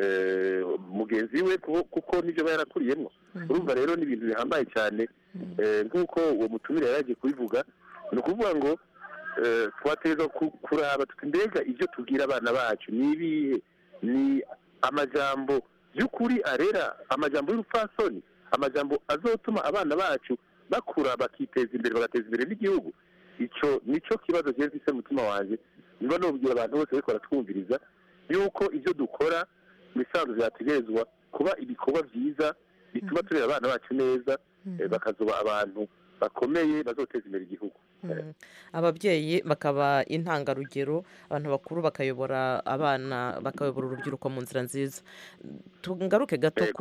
mugenzi we, kuko nibyo aba yarakuriyemo. Urumva rero ni ibintu bihambaye cyane, nk'uko uwo mutumire yaragiye kubivuga. Ni ukuvuga ngo twategerezwa kuraba mbega ibyo tubwira abana bacu ni ibihe, ni amajambo y'ukuri arera, amajambo y'urupfasoni, amajambo azotuma abana bacu bakura bakiteza imbere, bagateza imbere n'igihugu. Icyo nicyo kibazo cyari gifite mu mutima wanjye. niba nubwira abantu bose bariko baratwumviriza yuko ibyo dukora bisanzwe byategerezwa kuba ibikorwa byiza bituma turera abana bacu neza, bakazoba abantu bakomeye bazoteza imbere igihugu. Ababyeyi bakaba intangarugero, abantu bakuru bakayobora abana, bakayobora urubyiruko mu nzira nziza. Ngaruke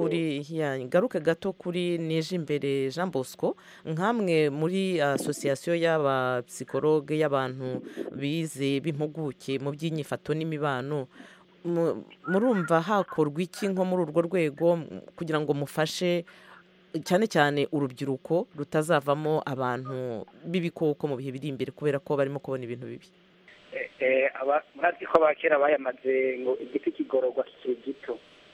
gato kuri Nijimbere Jean Bosco, nkamwe muri association y'abapsikologe y'abantu bize b'impuguke mu by'inyifato n'imibano, murumva hakorwa iki nko muri urwo rwego kugira ngo mufashe cyane cyane urubyiruko rutazavamo abantu b'ibikoko mu bihe biri imbere kubera ko barimo kubona ibintu bibi? murazi ko abakera bayamaze ngo igiti kigororwa kikiri gito.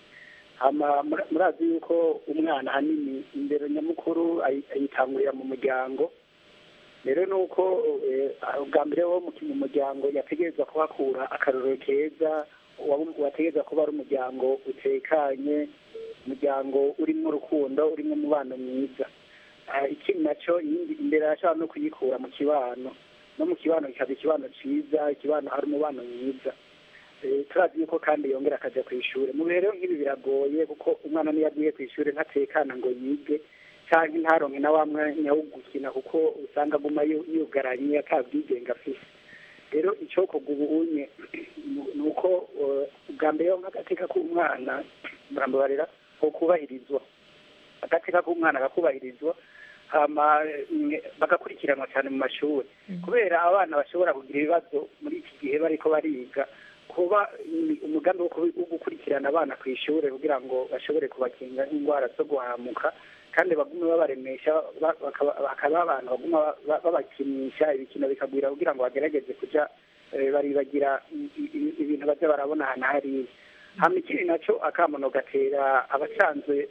Murazi yuko umwana hanini imbere nyamukuru ayitangurira mu muryango. Rero nuko ubwa mbere wo mu muryango yategereza kuhakura akarorero keza, wategereza kuba ari umuryango utekanye, umuryango urimo urukundo, urimo umubano mwiza. Ikindi nacyo imbere arashobora no kuyikura mu kibano, no mu kibano kikaba ikibano cyiza, ikibano hari umubano mwiza. Turazi yuko kandi yongera akajya ku ishuri. Mu bihe rero nk'ibi biragoye kuko umwana niyo agiye ku ishuri ntatekana ngo yige, cyangwa ntaronke na wa mwanya wo gukina kuko usanga aguma yugaranye atabwigenga afise. Rero icokorwa ubu unye ni uko ubwa mbere nk'agateka k'umwana murambabarira ko kubahirizwa, agateka k'umwana gakubahirizwa hama bagakurikiranwa cyane mu mashuri, kubera abana bashobora kugira ibibazo muri iki gihe bariko bariga, kuba umugambi wo gukurikirana abana ku ishuri kugira ngo bashobore kubakinga indwara zo guhamuka, kandi bagume babaremesha bakaba abantu baguma babakinisha ibikino bikagwira kugira ngo bagerageze kuja baribagira ibintu baza barabona ahantu hariya. Hama ikindi naco akamono gatera abasanzwe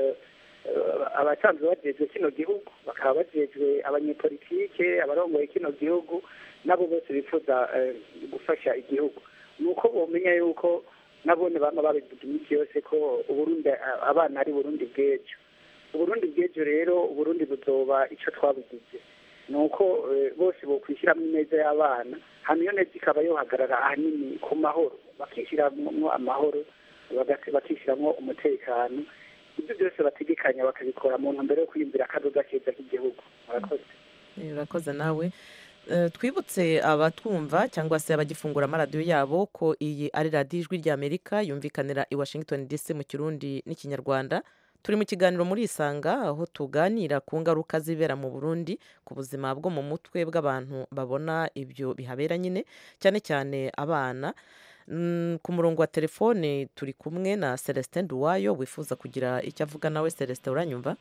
bajejwe kino gihugu, bakaba bajejwe abanyepolitike, abarongoye kino gihugu, nabo bose bifuza gufasha igihugu, nuko bomenya yuko nabone bama babivuga iminsi yose ko Uburundi abana ari Burundi bw'ejo. Uburundi bw'ejo rero Uburundi buzoba ico twabugize, nuko bose bokwishyiramo ineza y'abana, hano iyo neza ikaba yohagarara ahanini ku mahoro, bakishyiramo amahoro, bakishyiramo umutekano, ibyo byose bategekanya bakabikora mu ntumbero yo kwiyumvira akadoda keza k'igihugu. Murakoze. Urakoze nawe. Twibutse abatwumva cyangwa se abagifungura amaradiyo yabo ko iyi ari radiyo Ijwi ry'Amerika yumvikanira i Washington DC mu Kirundi n'Ikinyarwanda. Turi mu kiganiro muri Isanga aho tuganira ku ngaruka zibera mu Burundi ku buzima bwo mu mutwe bw'abantu babona ibyo bihabera nyine, cyane cyane abana. Ku murongo wa telefone turi kumwe na Celestin Duwayo wifuza kugira icyo avuga. Nawe Celestin, uranyumva?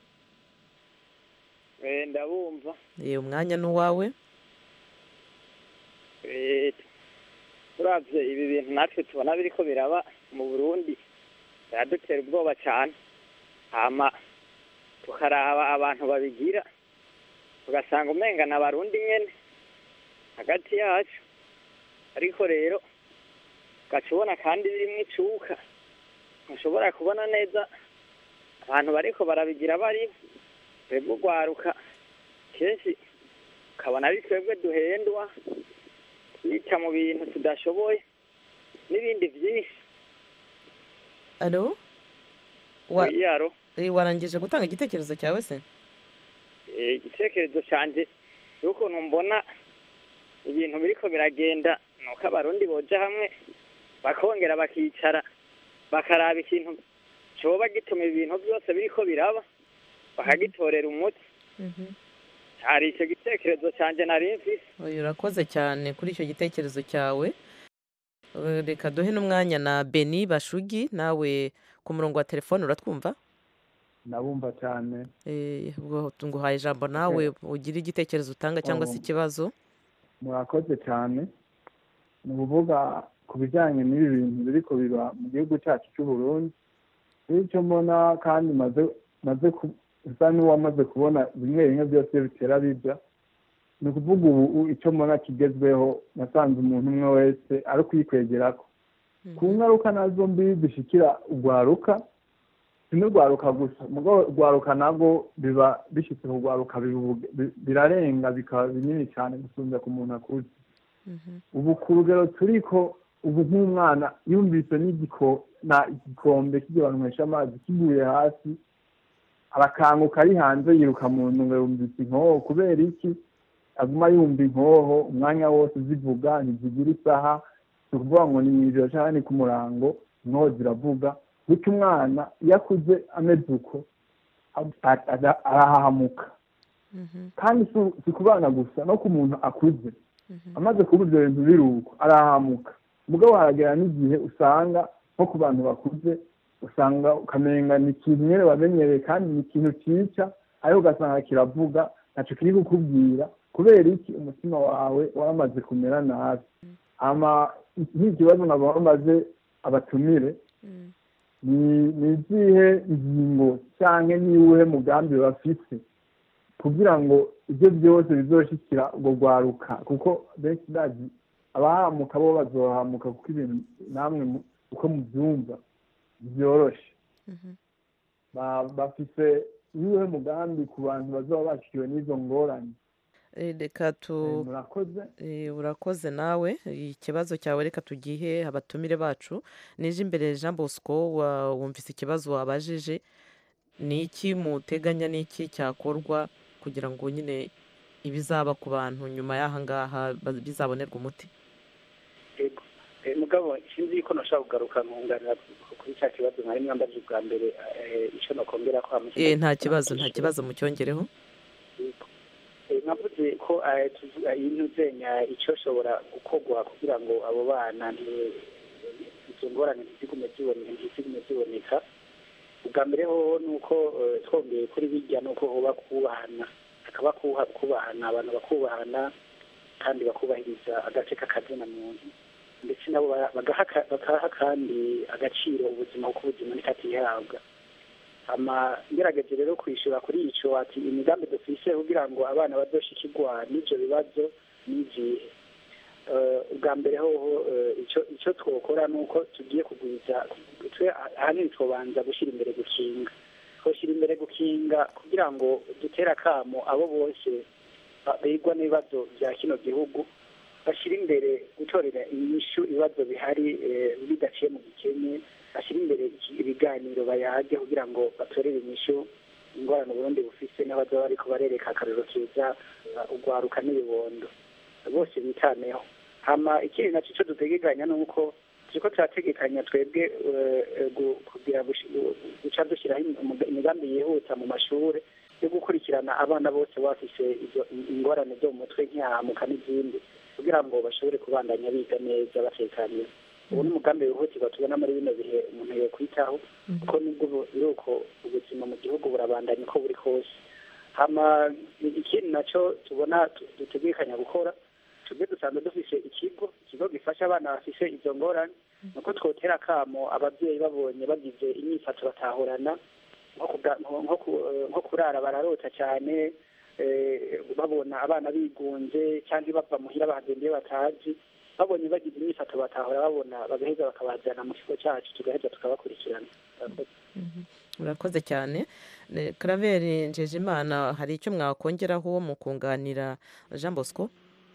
Ndabumva. Umwanya ni uwawe. Turavye ibi bintu natwe tubona biriko biraba mu Burundi biradutera ubwoba cyane, hama tukaraba abantu babigira tugasanga umenga na Barundi nyene hagati yacu, ariko rero gacubona kandi birimwo icuka, ntushobora kubona neza abantu bariko barabigira bari twebwe ugwaruka kenshi ukabona ari twebwe duhendwa twica mu bintu tudashoboye n'ibindi byinshi. Alo? Warangije gutanga igitekerezo cyawe se? Igitekerezo canje y'ukuntu mbona ibintu biriko biragenda nuko Abarundi boja hamwe bakongera bakicara bakaraba ikintu coba gituma ibintu byose biriko biraba bakagitorera umuti. Hari icyo gitekerezo cyanjye nari mfise. Urakoze cyane kuri icyo gitekerezo cyawe. Reka duhe n'umwanya na Beni Bashugi, nawe ku murongo wa telefone uratwumva? Ndabumva cyane. Nguhaye ijambo nawe ugira igitekerezo utanga cyangwa se ikibazo. Murakoze cyane. Ni ukuvuga ku bijyanye n'ibi bintu biriko biba mu gihugu cyacu cy'u Burundi, icyo mbona kandi maze usa n'uwamaze kubona bimwe bimwe byose bitera bijya, ni ukuvuga ubu icyo mbona kigezweho, nasanze umuntu umwe wese ari kwikwegerako ku ngaruka nazo mbi zishikira ugwaruka, si n'ugwaruka gusa, ugwaruka nabwo biba bishitse ku gwaruka birarenga bikaba binini cyane gusumbya ku muntu akuze. Ubu ku rugero turiko ubu nk'umwana yumvise igikombe kijya banywesha amazi kiguye hasi arakanguka ari hanze yiruka mu nzu ngo yumvise inkoho. Kubera iki? Aguma yumva inkoho umwanya wose zivuga, ntizigira isaha, si ukuvuga ngo ni mw'ijoro cyangwa ni ku murango inkoho ziravuga. Bityo umwana iyo akuze ameze uko arahahamuka, kandi si ku bana gusa no ku muntu akuze amaze kuba ibyo bintu biruko arahahamuka. Mugabo haragera n'igihe usanga nko ku bantu bakuze usanga ukamenga ni ikintu nyine bamenyereye kandi ni ikintu cyica, ariko ugasanga kiravuga ntacyo kiri kukubwira. Kubera iki? Umutima wawe waramaze kumera nabi. Nk'ikibazo nabo bamaze abatumire, ni izihe ngingo cyangwa niwuhe mugambi bafite kugira ngo ibyo byose bizoshikira ubwo rwaruka? Kuko benshi ndazi abahamuka bo bazohamuka kuko ibintu namwe uko mubyumva byoroshe. Bafite niwe mugambi ku bantu bazaba bashikiwe n'izo ngorane? Reka urakoze nawe. Ikibazo cyawe reka tugihe abatumire bacu. Nije imbere Jean Bosco, wumvise ikibazo wabajije. ni iki muteganya n'iki cyakorwa kugira ngo nyine ibizaba ku bantu nyuma y'aha ngaha bizabonerwa umuti? mugabo sinzi ko nashaka kugaruka nkunganira kuri cya kibazo mwari mwambaje bwa mbere icyo nakongera ko nta kibazo mucyongereho. navuze ko intuzenya icyo shobora gukorwa kugira ngo abo bana izo ngorane ntizigume ziboneka. ubwa mbere ho ni uko twongeye kuri bijya ni uko hoba kubahana, hakaba kubahana, abantu bakubahana kandi bakubahiriza agace k'akazina muntu, ndetse nabo bagaha kandi agaciro ubuzima kuko ubuzima ntikatihabwa. ngerageje rero kwishyura kuri icyo ati imigambi dufise kugira ngo abana badoshikirwa n'ibyo bibazo n'igihe ubwa mbere hoho icyo twokora ni uko tugiye kugwiza ahanini tubanza gushyira imbere gukinga kugira ngo dutere akamo abo bose bigwa n'ibibazo bya kino gihugu bashyira imbere gutorera inyishu ibibazo bihari bidaciye mu gikene, bashyira imbere ibiganiro bayage kugira ngo batorere inyishu ingorane Burundi bufise n'abazoba bariko barereka akarero keza ugwaruka n'ibibondo bose bitaneho. hama ikindi nacyo icyo dutegekanya ni uko turiko turategekanya twebwe kugira guca dushyiraho imigambi yihuta mu mashuri yo gukurikirana abana bose bafise izo ingorane zo mu mutwe nk'ahamuka n'izindi kugira ngo bashobore kubandanya biga neza batekaniwe. ubu ni umugambi wihutirwa tubona muri bino bihe umuntu yokwitaho kuko nubwo biruko ubuzima mu gihugu burabandanya uko buri kose. hama ikindi nacyo tubona dutegekanya gukora, tubwe dusanzwe dufise ikigo gifasha abana bafise izo ngorane, nuko twotera akamo ababyeyi babonye bagize inyifato batahorana nko kurara bararota cyane, babona abana bigunze cyangwa bava muhira bahagendeye batazi, babonye bagize inyifato batahora babona bagaheza bakabajyana mu kigo cyacu tugaheza tukabakurikirana. Murakoze cyane. Claver Njejimana, hari icyo mwakongeraho mu kunganira Jean Bosco?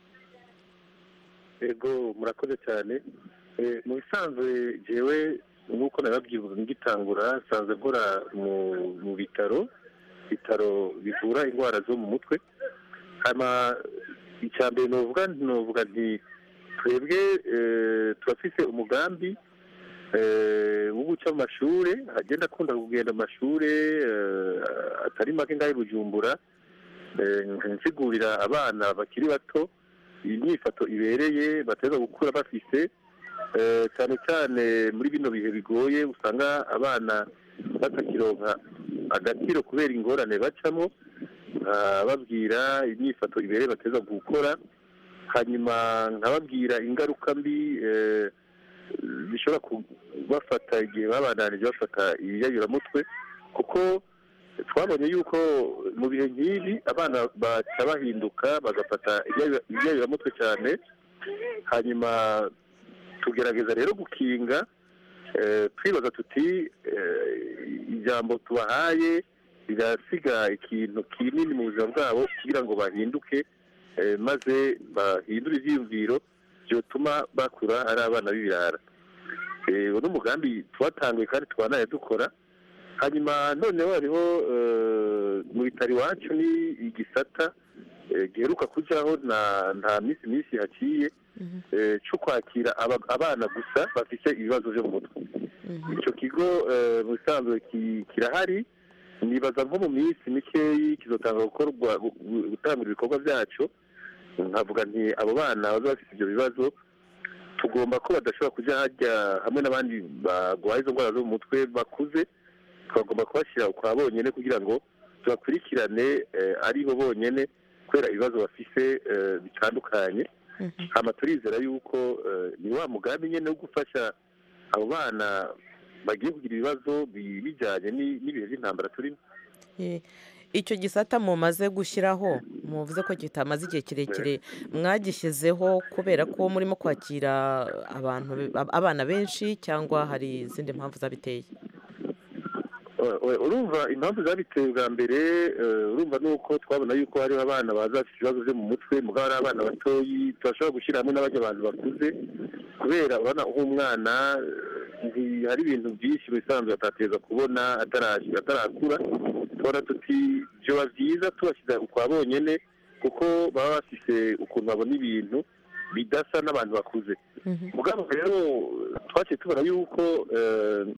Ego murakoze cyane. Mu bisanzwe jewe nk'uko nababwiye ngitangura nsanzwe nkora mu bitaro bivura indwara zo mu mutwe. hama icya mbere novuga nti twebwe turafise umugambi wo guca mu mashure, agenda akunda kugenda mu mashure atari make ngaho i Bujumbura, nsigurira abana bakiri bato imyifato ibereye bateza gukura bafise, cyane cyane muri bino bihe bigoye usanga abana batakironka agaciro kubera ingorane bacamo, babwira imyifato ibereye bateza gukora, hanyuma nkababwira ingaruka mbi bishobora kubafata igihe babandanije bafata ibiyayuramutwe, kuko twabonye yuko mu bihe nk'ibi abana baca bahinduka bagafata ibiyayuramutwe cyane. hanyuma tugerageza rero gukinga, twibaza tuti ijambo tubahaye rirasiga ikintu kinini mu buzima bwabo kugira ngo bahinduke, maze bahindure ivyiyumviro byotuma bakura ari abana b'ibirara. uwo ni umugambi twatanguye kandi twanaye dukora. hanyuma noneho hariho mu bitaro iwacu ni igisata giheruka kujaho nta minsi haciye cyo kwakira abana gusa bafite ibibazo byo mu mutwe. icyo kigo mu bisanzwe kirahari, nibaza nko mu minsi mikeyi kizotanga gutanga ibikorwa byacu. nkavuga nti abo bana baza bafite ibyo bibazo tugomba ko badashobora kujya hajya hamwe n'abandi barwaye izo ndwara zo mu mutwe bakuze, twagomba kubashyira kwa bonyine kugira ngo tubakurikirane aribo bonyine kubera ibibazo bafise bitandukanye. hama turizera yuko ni wa mugambi nyine wo gufasha abo bana bagiye kugira ibibazo bijyanye n'ibihe by'intambara turimo. icyo gisata mumaze gushyiraho muvuze ko kitamaze igihe kirekire, mwagishyizeho kubera ko murimo kwakira abana benshi cyangwa hari izindi mpamvu zabiteye? urumva impamvu zabiteye bwa mbere, urumva nuko twabona yuko hariho abana baza bafite ibibazo byo mu mutwe, mugabo ari abana batoyi turashobora gushyira hamwe n'abandi bantu bakuze, kubera urabona nk'umwana hari ibintu byinshi bisanzwe batateza kubona atarakura tubona tuti byoba byiza tubashyize ukwa bonyene kuko baba bafise ukuntu babona ibintu bidasa n'abantu bakuze mugabo rero twaciye tubona yuko